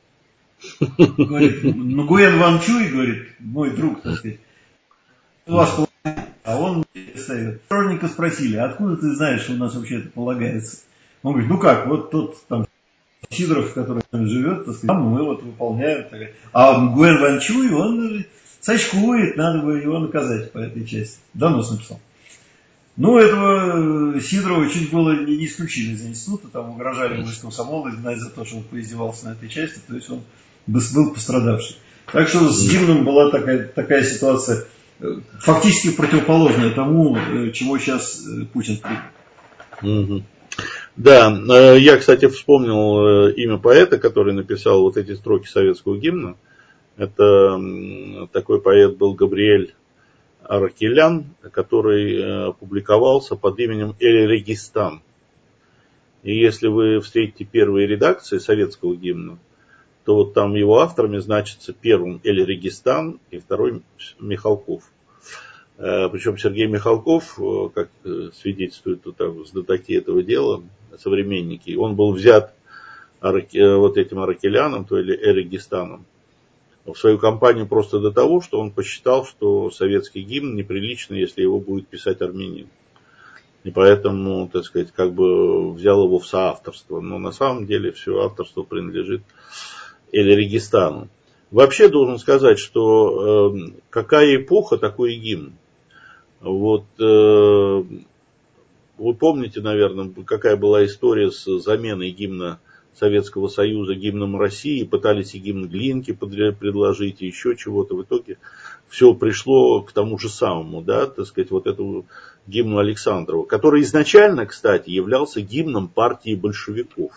Говорит, Нгуен Ван Чуй, говорит, мой друг, так сказать, у вас полагается, а он ставит. Сторонника спросили, откуда ты знаешь, что у нас вообще это полагается? Он говорит, ну как, вот тот там Сидоров, который там живет, так сказать, мы вот выполняем. Так сказать. А Нгуен Ван Чуй, он сочкует, надо бы его наказать по этой части. Донос написал. Ну, этого Сидорова чуть было не исключили из института, там угрожали ему из комсомола, за то, что он поиздевался на этой части, то есть он был пострадавший. Так что с гимном была такая, такая ситуация, фактически противоположная тому, чего сейчас Путин принял. Да, я, кстати, вспомнил имя поэта, который написал вот эти строки советского гимна. Это такой поэт был Габриэль Аракелян, который публиковался под именем Эль-Регистан. И если вы встретите первые редакции советского гимна, то вот там его авторами значится первым Эль-Регистан и второй Михалков. Причем Сергей Михалков, как свидетельствуют там знатоки этого дела, современники, он был взят вот этим Аракеляном, то или Эрегистаном, в свою кампанию просто до того, что он посчитал, что советский гимн неприлично, если его будет писать армянин. И поэтому, так сказать, как бы взял его в соавторство. Но на самом деле все авторство принадлежит Эль-Регистану. Вообще должен сказать, что э, какая эпоха, такой и гимн. Вот э, вы помните, наверное, какая была история с заменой гимна Советского Союза гимном России, пытались и гимн Глинки предложить, и еще чего-то. В итоге все пришло к тому же самому, да, так сказать, вот этому гимну Александрова, который изначально, кстати, являлся гимном партии большевиков.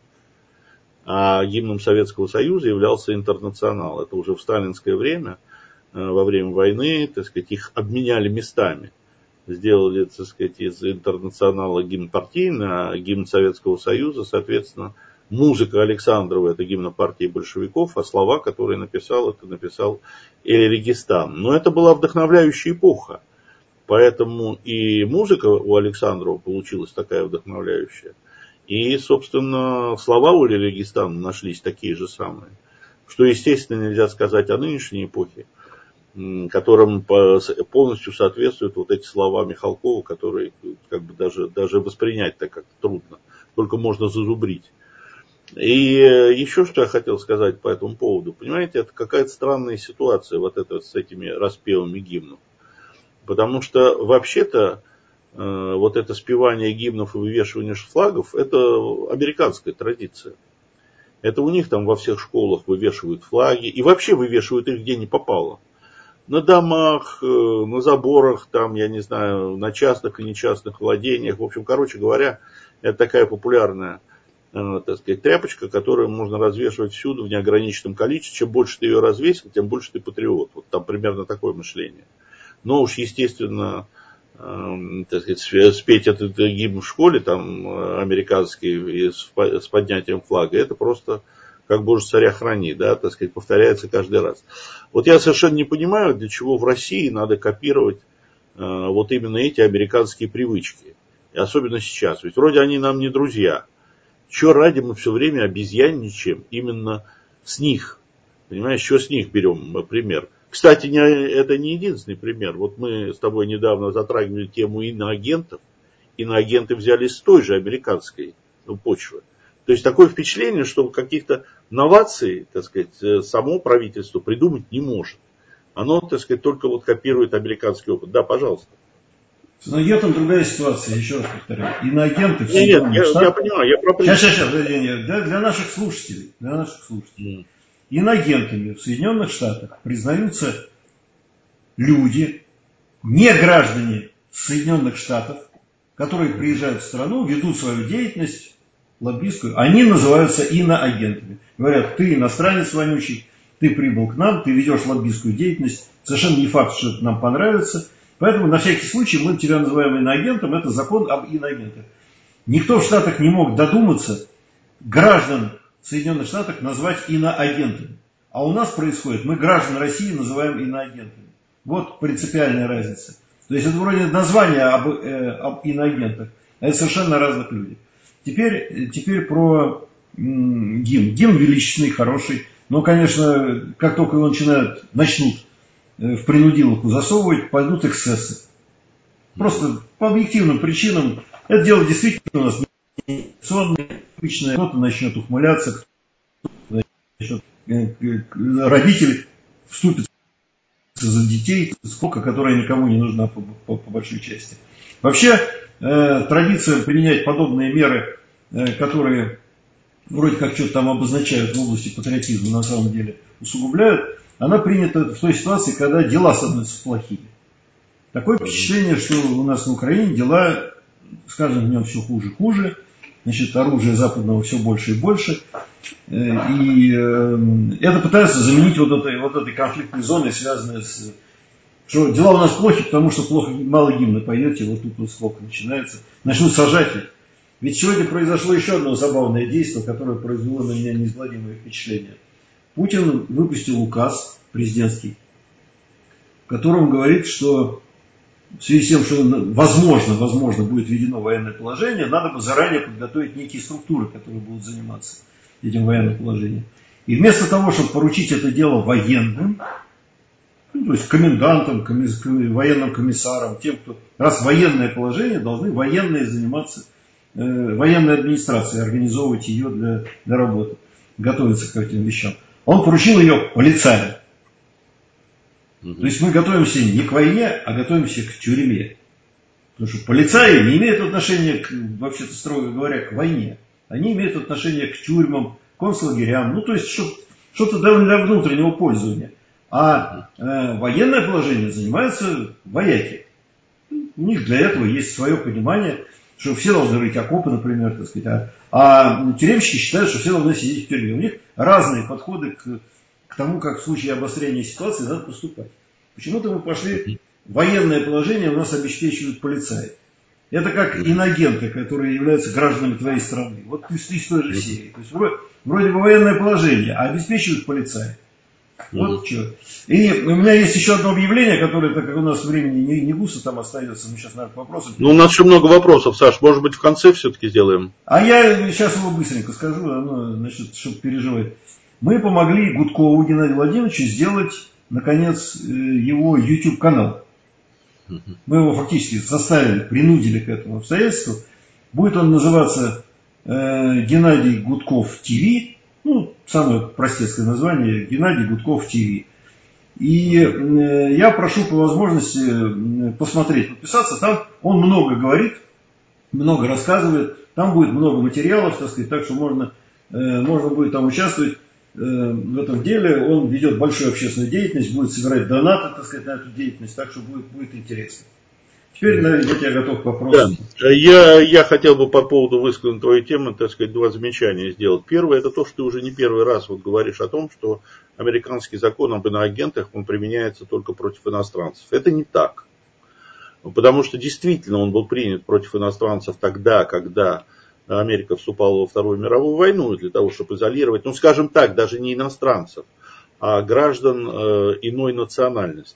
А гимном Советского Союза являлся Интернационал. Это уже в сталинское время, во время войны, так сказать, их обменяли местами. Сделали, так сказать, из Интернационала гимн партийный, а гимн Советского Союза, соответственно, музыка Александрова — это гимн партии большевиков, а слова, которые написал, это написал Эль-Регистан. Но это была вдохновляющая эпоха. Поэтому и музыка у Александрова получилась такая вдохновляющая. И, собственно, слова у Эль-Регистана нашлись такие же самые. Что, естественно, нельзя сказать о нынешней эпохе, которым полностью соответствуют вот эти слова Михалкова, которые как бы даже, даже воспринять-то как-то трудно. Только можно зазубрить. И еще что я хотел сказать по этому поводу. Понимаете, это какая-то странная ситуация вот это с этими распевами гимнов. Потому что вообще-то э, вот это спевание гимнов и вывешивание флагов — это американская традиция. Это у них там во всех школах вывешивают флаги. И вообще вывешивают их где не попало. На домах, на заборах, там, я не знаю, на частных и нечастных владениях. В общем, короче говоря, это такая популярная, так сказать, тряпочка, которую можно развешивать всюду в неограниченном количестве. Чем больше ты ее развесил, тем больше ты патриот. Вот там примерно такое мышление. Но уж, естественно, э, так сказать, спеть этот гимн в школе, там, американский, с, с поднятием флага, это просто, как Боже царя храни, да, так сказать, повторяется каждый раз. Вот я совершенно не понимаю, для чего в России надо копировать э, вот именно эти американские привычки. И особенно сейчас. Ведь вроде они нам не друзья. Чего ради мы все время обезьянничаем именно с них? Понимаешь, что с них берем пример? Кстати, не, это не единственный пример. Вот мы с тобой недавно затрагивали тему иноагентов. Иноагенты взялись с той же американской почвы. То есть такое впечатление, что каких-то новаций, так сказать, само правительство придумать не может. Оно, так сказать, только вот копирует американский опыт. Да, пожалуйста. С иноагентом другая ситуация, еще раз повторяю. Иноагенты в Нет, нет, я, я понимаю, я про принцип. Сейчас, сейчас, сейчас, для, для наших слушателей, для наших слушателей. Mm. Иноагентами в Соединенных Штатах признаются люди, не граждане Соединенных Штатов, которые приезжают в страну, ведут свою деятельность лоббистскую, они называются иноагентами. Говорят, ты иностранец вонючий, ты прибыл к нам, ты ведешь лоббистскую деятельность, совершенно не факт, что это нам понравится. Поэтому на всякий случай мы тебя называем иноагентом, это закон об иноагентах. Никто в Штатах не мог додуматься граждан Соединенных Штатов назвать иноагентами. А у нас происходит, мы граждан России называем иноагентами. Вот принципиальная разница. То есть это вроде название об, э, об иноагентах, а это совершенно разных людей. Теперь, теперь про м, гимн. Гимн величественный, хороший. Но, конечно, как только его начинают, начнут в принудиловку засовывать, пойдут эксцессы. Просто по объективным причинам. Это дело действительно у нас не сонное, обычное. Кто-то начнет ухмыляться, кто-то начнет, родитель вступит за детей, сколько, которая никому не нужна по, по, по большой части. Вообще, э, традиция применять подобные меры, э, которые вроде как что-то там обозначают в области патриотизма, на самом деле усугубляют, она принята в той ситуации, когда дела становятся плохими. Такое впечатление, что у нас на Украине дела с каждым днем все хуже и хуже. Значит, оружия западного все больше и больше. И это пытаются заменить вот этой, вот этой конфликтной зоной, связанной с... Что дела у нас плохи, потому что плохо, мало гимна поете, вот тут вот сколько начинается. Начнут сажать их. Ведь сегодня произошло еще одно забавное действие, которое произвело на меня неизгладимое впечатление. Путин выпустил указ президентский, в котором говорит, что в связи с тем, что возможно, возможно будет введено военное положение, надо бы заранее подготовить некие структуры, которые будут заниматься этим военным положением. И вместо того, чтобы поручить это дело военным, ну, то есть комендантам, комис, военным комиссарам, тем, кто... Раз военное положение, должны военные заниматься, э, военная администрация, организовывать ее для, для работы, готовиться к этим вещам. Он поручил ее полицаям. То есть мы готовимся не к войне, а готовимся к тюрьме. Потому что полицаи не имеют отношения, к, вообще-то, строго говоря, к войне. Они имеют отношение к тюрьмам, к концлагерям. Ну, то есть что-то для внутреннего пользования. А э, военное положение занимаются вояки. У них для этого есть свое понимание, что все должны рыть окопы, например, так сказать. А, а тюремщики считают, что все должны сидеть в тюрьме. У них разные подходы к, к тому, как в случае обострения ситуации надо поступать. Почему-то мы пошли, военное положение у нас обеспечивают полицаи. Это как инагенты, которые являются гражданами твоей страны. Вот из, из той же серии. То есть вроде, вроде бы военное положение, а обеспечивают полицаи. Вот что. И у меня есть еще одно объявление, которое, так как у нас времени не, не густо там остается, мы сейчас, наверное, к вопросам. Ну, у нас еще много вопросов, Саш, может быть, в конце все-таки сделаем? А я сейчас его быстренько скажу, оно, значит, чтобы переживать. Мы помогли Гудкову Геннадию Владимировичу сделать, наконец, его YouTube-канал. Мы его фактически заставили, принудили к этому обстоятельству. Будет он называться э, Геннадий Гудков ТВ. Ну, самое простецкое название, Геннадий Гудков ТВ. И э, я прошу по возможности посмотреть, подписаться. Там он много говорит, много рассказывает. Там будет много материалов, так сказать, так что можно, э, можно будет там участвовать э, в этом деле. Он ведет большую общественную деятельность, будет собирать донаты, так сказать, на эту деятельность, так что будет, будет интересно. Теперь, наверное, я готов к вопросу. Да. Я, я хотел бы по поводу высказанной твоей темы, так сказать, два замечания сделать. Первое, это то, что ты уже не первый раз вот говоришь о том, что американский закон об иноагентах, он применяется только против иностранцев. Это не так. Потому что действительно он был принят против иностранцев тогда, когда Америка вступала во Вторую мировую войну, для того, чтобы изолировать, ну, скажем так, даже не иностранцев, а граждан э, иной национальности.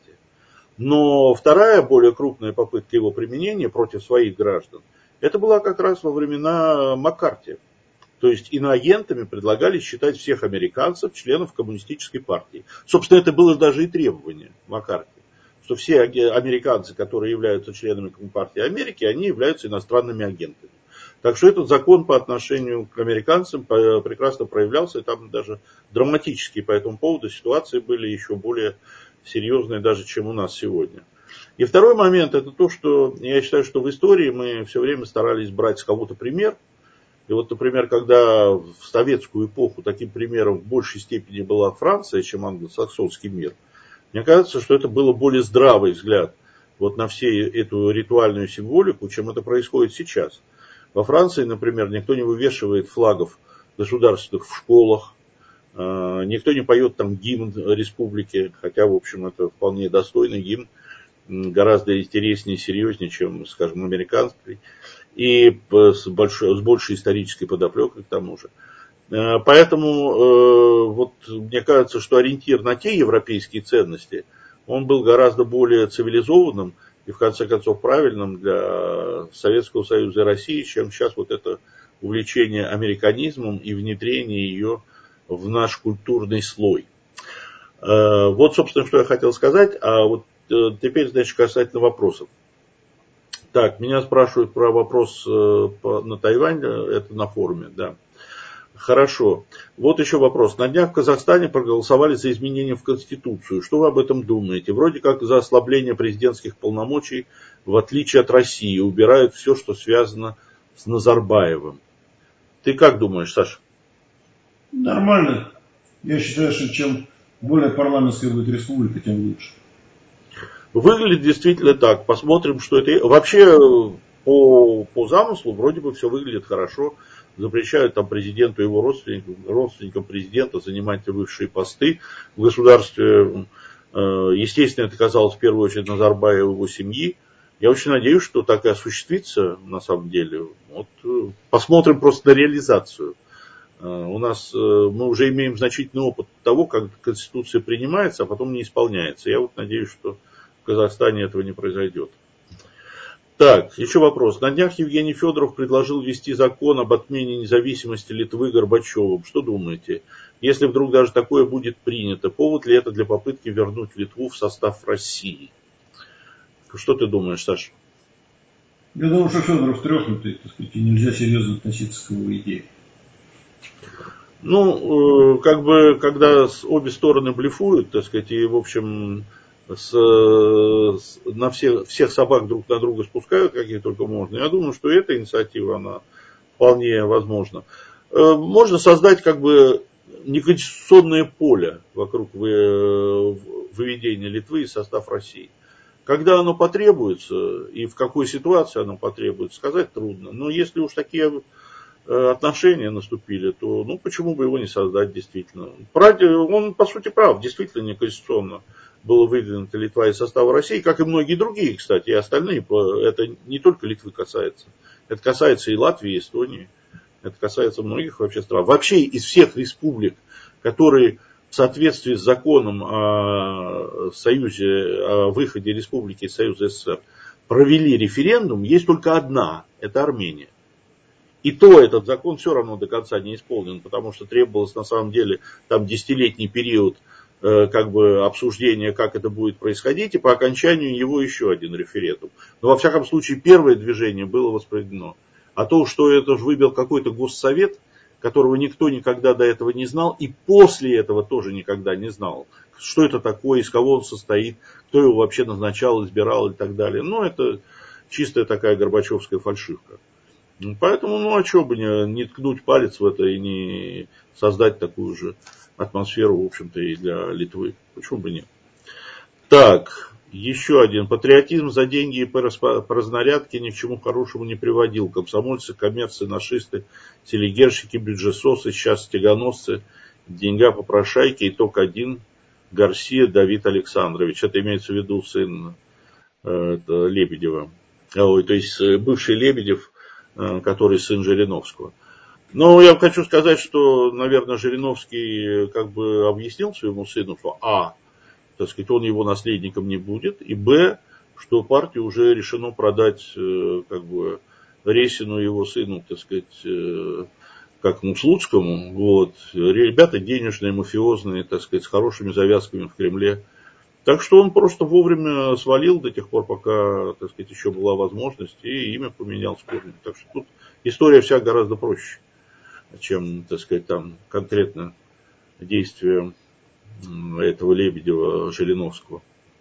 Но вторая, более крупная попытка его применения против своих граждан, это была как раз во времена Маккарти. То есть иноагентами предлагали считать всех американцев членов коммунистической партии. Собственно, это было даже и требование Маккарти, что все американцы, которые являются членами Компартии Америки, они являются иностранными агентами. Так что этот закон по отношению к американцам прекрасно проявлялся, и там даже драматические по этому поводу ситуации были еще более серьезные даже, чем у нас сегодня. И второй момент, это то, что я считаю, что в истории мы все время старались брать с кого-то пример. И вот, например, когда в советскую эпоху таким примером в большей степени была Франция, чем англосаксонский мир, мне кажется, что это был более здравый взгляд вот на всю эту ритуальную символику, чем это происходит сейчас. Во Франции, например, никто не вывешивает флагов государственных в школах, никто не поет там гимн республики, хотя, в общем, это вполне достойный гимн, гораздо интереснее и серьезнее, чем, скажем, американский, и с большой, с большей исторической подоплекой к тому же. Поэтому вот, мне кажется, что ориентир на те европейские ценности, он был гораздо более цивилизованным и, в конце концов, правильным для Советского Союза и России, чем сейчас вот это увлечение американизмом и внедрение ее в наш культурный слой. Вот, собственно, что я хотел сказать. А вот теперь, значит, касательно вопросов. Так, меня спрашивают про вопрос на Тайвань, это на форуме, да. Хорошо. Вот еще вопрос. На днях в Казахстане проголосовали за изменения в Конституцию. Что вы об этом думаете? Вроде как за ослабление президентских полномочий, в отличие от России, убирают все, что связано с Назарбаевым. Ты как думаешь, Саша? Нормально. Я считаю, что чем более парламентская будет республика, тем лучше. Выглядит действительно так. Посмотрим, что это. Вообще, по, по замыслу, вроде бы все выглядит хорошо. Запрещают там президенту и его родственникам, родственникам президента занимать высшие посты в государстве. Естественно, это касалось в первую очередь Назарбаева и его семьи. Я очень надеюсь, что так и осуществится на самом деле. Вот, посмотрим просто на реализацию. У нас мы уже имеем значительный опыт того, как Конституция принимается, а потом не исполняется. Я вот надеюсь, что в Казахстане этого не произойдет. Так, еще вопрос. На днях Евгений Федоров предложил ввести закон об отмене независимости Литвы Горбачевым. Что думаете? Если вдруг даже такое будет принято, повод ли это для попытки вернуть Литву в состав России? Что ты думаешь, Саша? Я думаю, что Федоров трехнутый, так сказать, и нельзя серьезно относиться к его идее. Ну, как бы, когда обе стороны блефуют, так сказать, и, в общем, с, с, на всех, всех собак друг на друга спускают, каких только можно, я думаю, что эта инициатива, она вполне возможна. Можно создать, как бы, неконституционное поле вокруг выведения Литвы из состава России. Когда оно потребуется и в какой ситуации оно потребуется, сказать трудно. Но если уж такие отношения наступили, то ну почему бы его не создать действительно. Он по сути прав, действительно неконституционно было выдвинуто Литва из состава России, как и многие другие, кстати, и остальные. Это не только Литвы касается. Это касается и Латвии, и Эстонии. Это касается многих вообще стран. Вообще из всех республик, которые в соответствии с законом о союзе, о выходе республики из Союза СССР провели референдум, есть только одна, это Армения. И то этот закон все равно до конца не исполнен, потому что требовалось на самом деле там десятилетний период э, как бы обсуждения, как это будет происходить, и по окончанию его еще один референдум. Но во всяком случае первое движение было воспроизведено. А то, что это же выбил какой-то госсовет, которого никто никогда до этого не знал, и после этого тоже никогда не знал, что это такое, из кого он состоит, кто его вообще назначал, избирал и так далее. Ну, это чистая такая горбачевская фальшивка. Поэтому, ну, а что бы не, не ткнуть палец в это и не создать такую же атмосферу, в общем-то, и для Литвы. Почему бы нет? Так, еще один. Патриотизм за деньги и по разнарядке ни к чему хорошему не приводил. Комсомольцы, коммерцы, нашисты, телегерщики, бюджесосы, сейчас стегоносцы, деньга попрошайки, итог один. Гарсия Давид Александрович. Это имеется в виду сын э, это, Лебедева. Ой, то есть бывший Лебедев, который сын Жириновского. Но я хочу сказать, что, наверное, Жириновский как бы объяснил своему сыну, что а, так сказать, он его наследником не будет, и б, что партию уже решено продать как бы Ресину, его сыну, так сказать, как Слуцкому. Вот. Ребята денежные, мафиозные, так сказать, с хорошими завязками в Кремле. Так что он просто вовремя свалил до тех пор, пока, так сказать, еще была возможность, и имя поменял с корнем. Так что тут история вся гораздо проще, чем, так сказать, там конкретно действия этого Лебедева, Жириновского.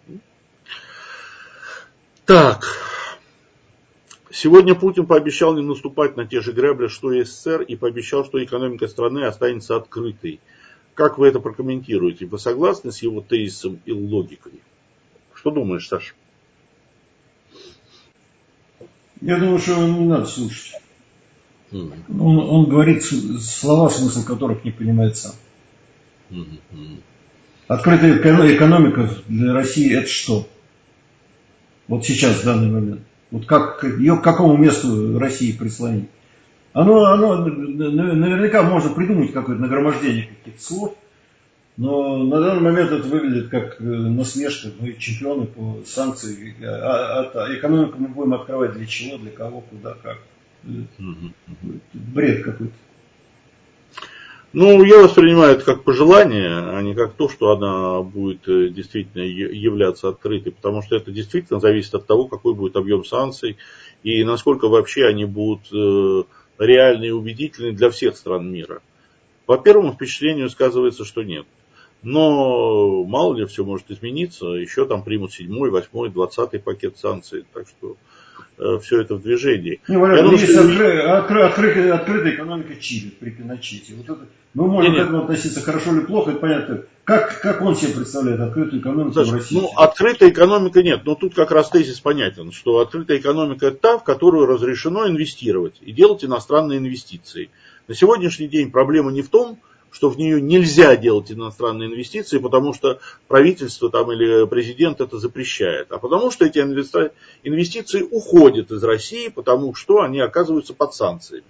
Так. Сегодня Путин пообещал не наступать на те же грабли, что и СССР, и пообещал, что экономика страны останется открытой. Как вы это прокомментируете? Вы согласны с его тезисом и логикой? Что думаешь, Саша? Я думаю, что его не надо слушать. Mm-hmm. Он, он говорит слова, смысл которых не понимает сам. Mm-hmm. Открытая экономика для России это что? Вот сейчас, в данный момент. Вот как, ее к какому месту России прислонить? Оно, оно наверняка можно придумать какое-то нагромождение каких-то слов, но на данный момент это выглядит как насмешка. Мы чемпионы по санкциям. А, а экономику мы будем открывать для чего, для кого, куда, как. Бред какой-то. Ну, я воспринимаю это как пожелание, а не как то, что она будет действительно являться открытой, потому что это действительно зависит от того, какой будет объем санкций и насколько вообще они будут реальны и убедительны для всех стран мира. По первому впечатлению сказывается, что нет. Но мало ли все может измениться, еще там примут седьмой, восьмой, двадцатый пакет санкций, так что э, все это в движении. Не, Валерий, думаю, есть что... откры... Откры... Откры... открытая экономика Чили при Пиночете. Вот это... Мы можем не, к этому относиться хорошо или плохо, это понятно. Как, как он себе представляет открытую экономику Знаешь, в России? Ну, открытая экономика нет, но тут как раз тезис понятен, что открытая экономика это та, в которую разрешено инвестировать и делать иностранные инвестиции. На сегодняшний день проблема не в том, что в нее нельзя делать иностранные инвестиции, потому что правительство там, или президент это запрещает, а потому что эти инвестиции уходят из России, потому что они оказываются под санкциями.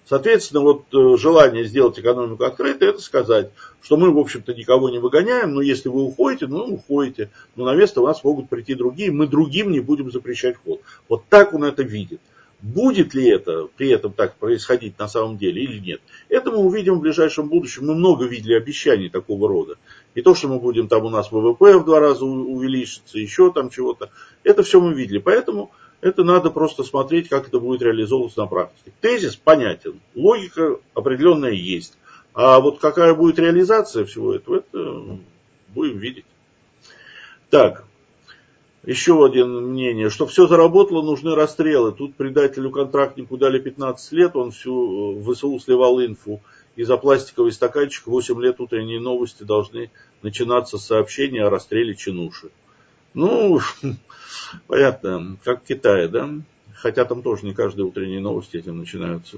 Соответственно, вот желание сделать экономику открытой, это сказать, что мы, в общем-то, никого не выгоняем, но если вы уходите, ну, уходите, но на место вас могут прийти другие, мы другим не будем запрещать вход. Вот так он это видит. Будет ли это при этом так происходить на самом деле или нет, это мы увидим в ближайшем будущем. Мы много видели обещаний такого рода. И то, что мы будем, там у нас ВВП в два раза увеличится, еще там чего-то, это все мы видели. Поэтому это надо просто смотреть, как это будет реализовываться на практике. Тезис понятен, логика определенная есть. А вот какая будет реализация всего этого, это будем видеть. Так, еще один мнение, что все заработало, нужны расстрелы. Тут предателю-контрактнику дали пятнадцать лет, он всю в ВСУ сливал инфу. И за пластиковый стаканчик восемь лет утренние новости должны начинаться с сообщения о расстреле Чинуши. Ну, понятно, как в Китае, да? Хотя там тоже не каждые утренние новости этим начинаются.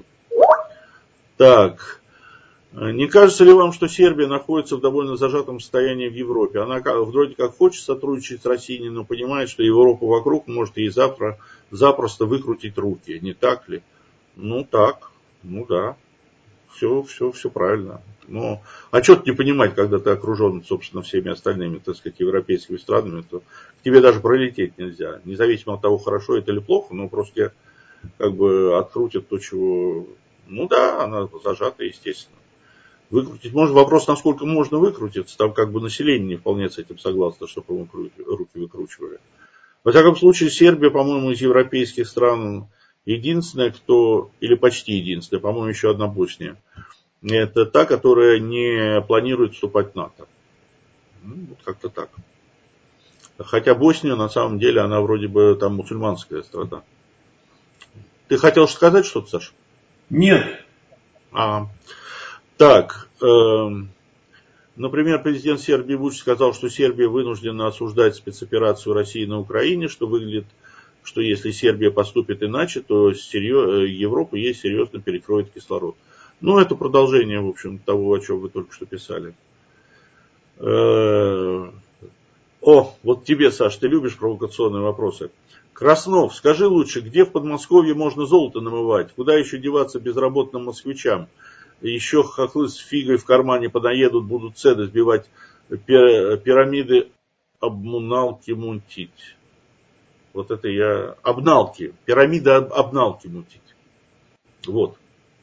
Так, не кажется ли вам, что Сербия находится в довольно зажатом состоянии в Европе? Она вроде как хочет сотрудничать с Россией, но понимает, что Европа вокруг может ей завтра запросто выкрутить руки. Не так ли? Ну так, ну да. Все, все, все правильно. Но, а что не понимать, когда ты окружен, собственно, всеми остальными, так сказать, европейскими странами, то к тебе даже пролететь нельзя. Независимо от того, хорошо это или плохо, но просто как бы открутят то, чего... Ну да, она зажата, естественно. Выкрутить можно. Вопрос, насколько можно выкрутиться. Там как бы население не вполне с этим согласно, чтобы ему руки выкручивали. Во всяком случае, Сербия, по-моему, из европейских стран единственная, кто, или почти единственная, по-моему, еще одна Босния, это та, которая не планирует вступать в НАТО. Ну, вот как-то так. Хотя Босния, на самом деле, она вроде бы там мусульманская страна. Ты хотел сказать что-то, Саша? Нет. А, так, э, например, президент Сербии Вучич сказал, что Сербия вынуждена осуждать спецоперацию России на Украине, что выглядит, что если Сербия поступит иначе, то серьез, Европа ей серьезно перекроет кислород. Ну, это продолжение, в общем, того, о чем вы только что писали. О, вот тебе, Саш, ты любишь провокационные вопросы. Краснов, скажи лучше, где в Подмосковье можно золото намывать? Куда еще деваться безработным москвичам? Еще хохлы с фигой в кармане понаедут, будут цены сбивать, пирамиды обмуналки мунтить. Вот это я... Обналки. Пирамиды обналки мутить. Вот.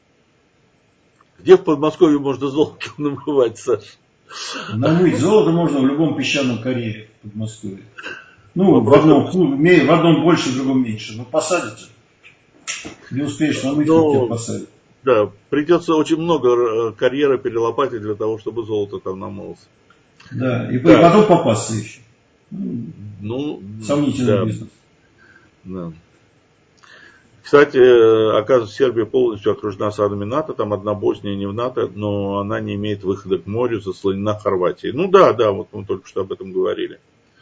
Где в Подмосковье можно золото намывать, Саш? Намыть золото можно в любом песчаном карьере в Подмосковье. Ну, в одном, в одном больше, в другом меньше. Но посадите. Не успеешь намыть, как тебя посадят. Да, придется очень много карьеры перелопатить для того, чтобы золото там намылось. Да, и, да. И потом попасться еще. Ну, сомнительный да. бизнес. Да. Кстати, оказывается, Сербия полностью окружена странами НАТО, там одна Босния не в НАТО, но она не имеет выхода к морю, заслонена Хорватией. Ну да, да, вот мы только что об этом говорили.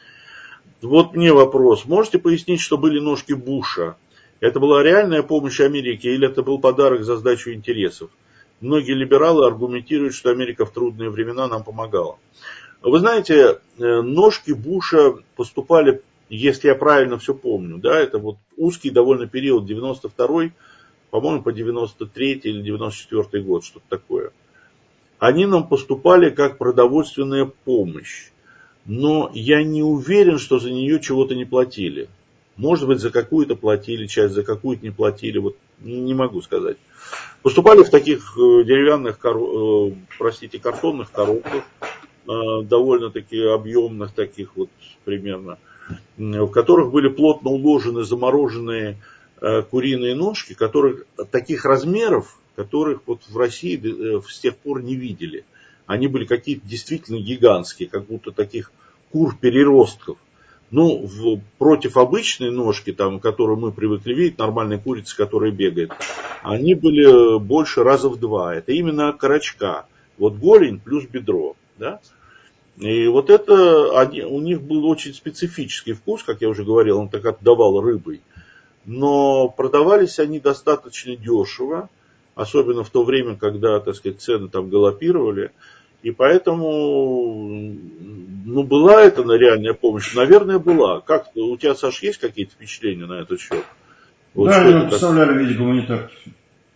Вот мне вопрос. Можете пояснить, что были ножки Буша? Это была реальная помощь Америке или это был подарок за сдачу интересов? Многие либералы аргументируют, что Америка в трудные времена нам помогала. Вы знаете, ножки Буша поступали, если я правильно все помню, да, это вот узкий довольно период, девяносто второй, по-моему, по девяносто третий или девяносто четвёртый год, что-то такое. Они нам поступали как продовольственная помощь, но я не уверен, что за нее чего-то не платили. Может быть, за какую-то платили часть, за какую-то не платили, вот не могу сказать. Поступали в таких деревянных, простите, картонных коробках, довольно-таки объемных таких вот примерно, в которых были плотно уложены замороженные куриные ножки, которых, таких размеров, которых вот в России с тех пор не видели. Они были какие-то действительно гигантские, как будто таких кур-переростков. Ну, в, против обычной ножки, там, которую мы привыкли видеть, нормальной курицы, которая бегает, они были больше раза в два. Это именно окорочка. Вот голень плюс бедро. Да? И вот это, они, у них был очень специфический вкус, как я уже говорил, он так отдавал рыбой. Но продавались они достаточно дешево, особенно в то время, когда, так сказать, цены там галопировали. И поэтому, ну, была это реальная помощь? Наверное, была. Как у тебя, Саш, есть какие-то впечатления на этот счет? Вот да, они поставляли в виде гуманитарки.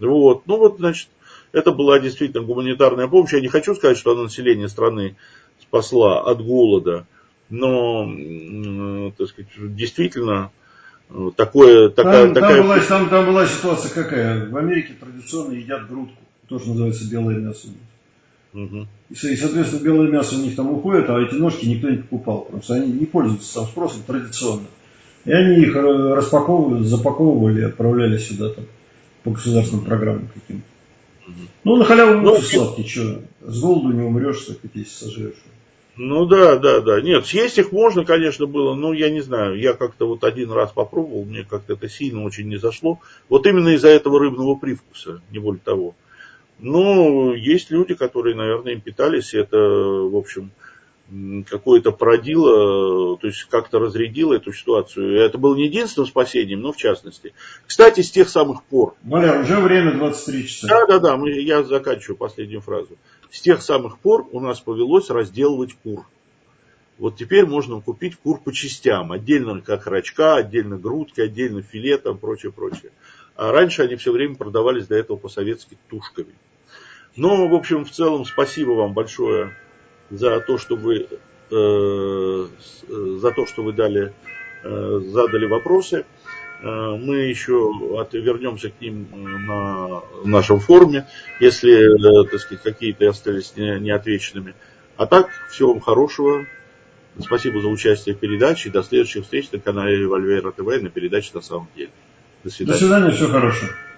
Вот. Ну вот, значит, это была действительно гуманитарная помощь. Я не хочу сказать, что она население страны спасла от голода, но, так сказать, действительно такое, такая, Там, такая... там, была, там, там была ситуация какая? В Америке традиционно едят грудку, тоже называется белое мясо. Угу. И, соответственно, белое мясо у них там уходит, а эти ножки никто не покупал, потому что они не пользуются сам спросом традиционно. И они их распаковывали, запаковывали и отправляли сюда там, по государственным программам каким-то. Ну, на халяву Ну, лучше сладкий, что? С голоду не умрешь, так если сожрешь. Ну да, да, да. Нет, съесть их можно, конечно, было, но я не знаю. Я как-то вот один раз попробовал, мне как-то это сильно очень не зашло. Вот именно из-за этого рыбного привкуса, не более того. Но есть люди, которые, наверное, им питались, это, в общем, какое-то породило, то есть как-то разрядило эту ситуацию. Это было не единственным спасением, но в частности. Кстати, с тех самых пор. Валя, уже время двадцать три часа. Да, да, да, мы, я заканчиваю последнюю фразу. С тех самых пор у нас повелось разделывать кур. Вот теперь можно купить кур по частям. Отдельно как рачка, отдельно грудки, отдельно филе, там прочее, прочее. А раньше они все время продавались до этого по-советски тушками. Но, в общем, в целом, спасибо вам большое за то, что вы, э, за то, что вы дали, э, задали вопросы. Э, мы еще от, вернемся к ним на нашем форуме, если, э, так сказать, какие-то остались не, неотвеченными. А так, всего вам хорошего. Спасибо за участие в передаче. До следующих встреч на канале Вольвейра ТВ на передаче «На самом деле». До свидания. До свидания, всего хорошего.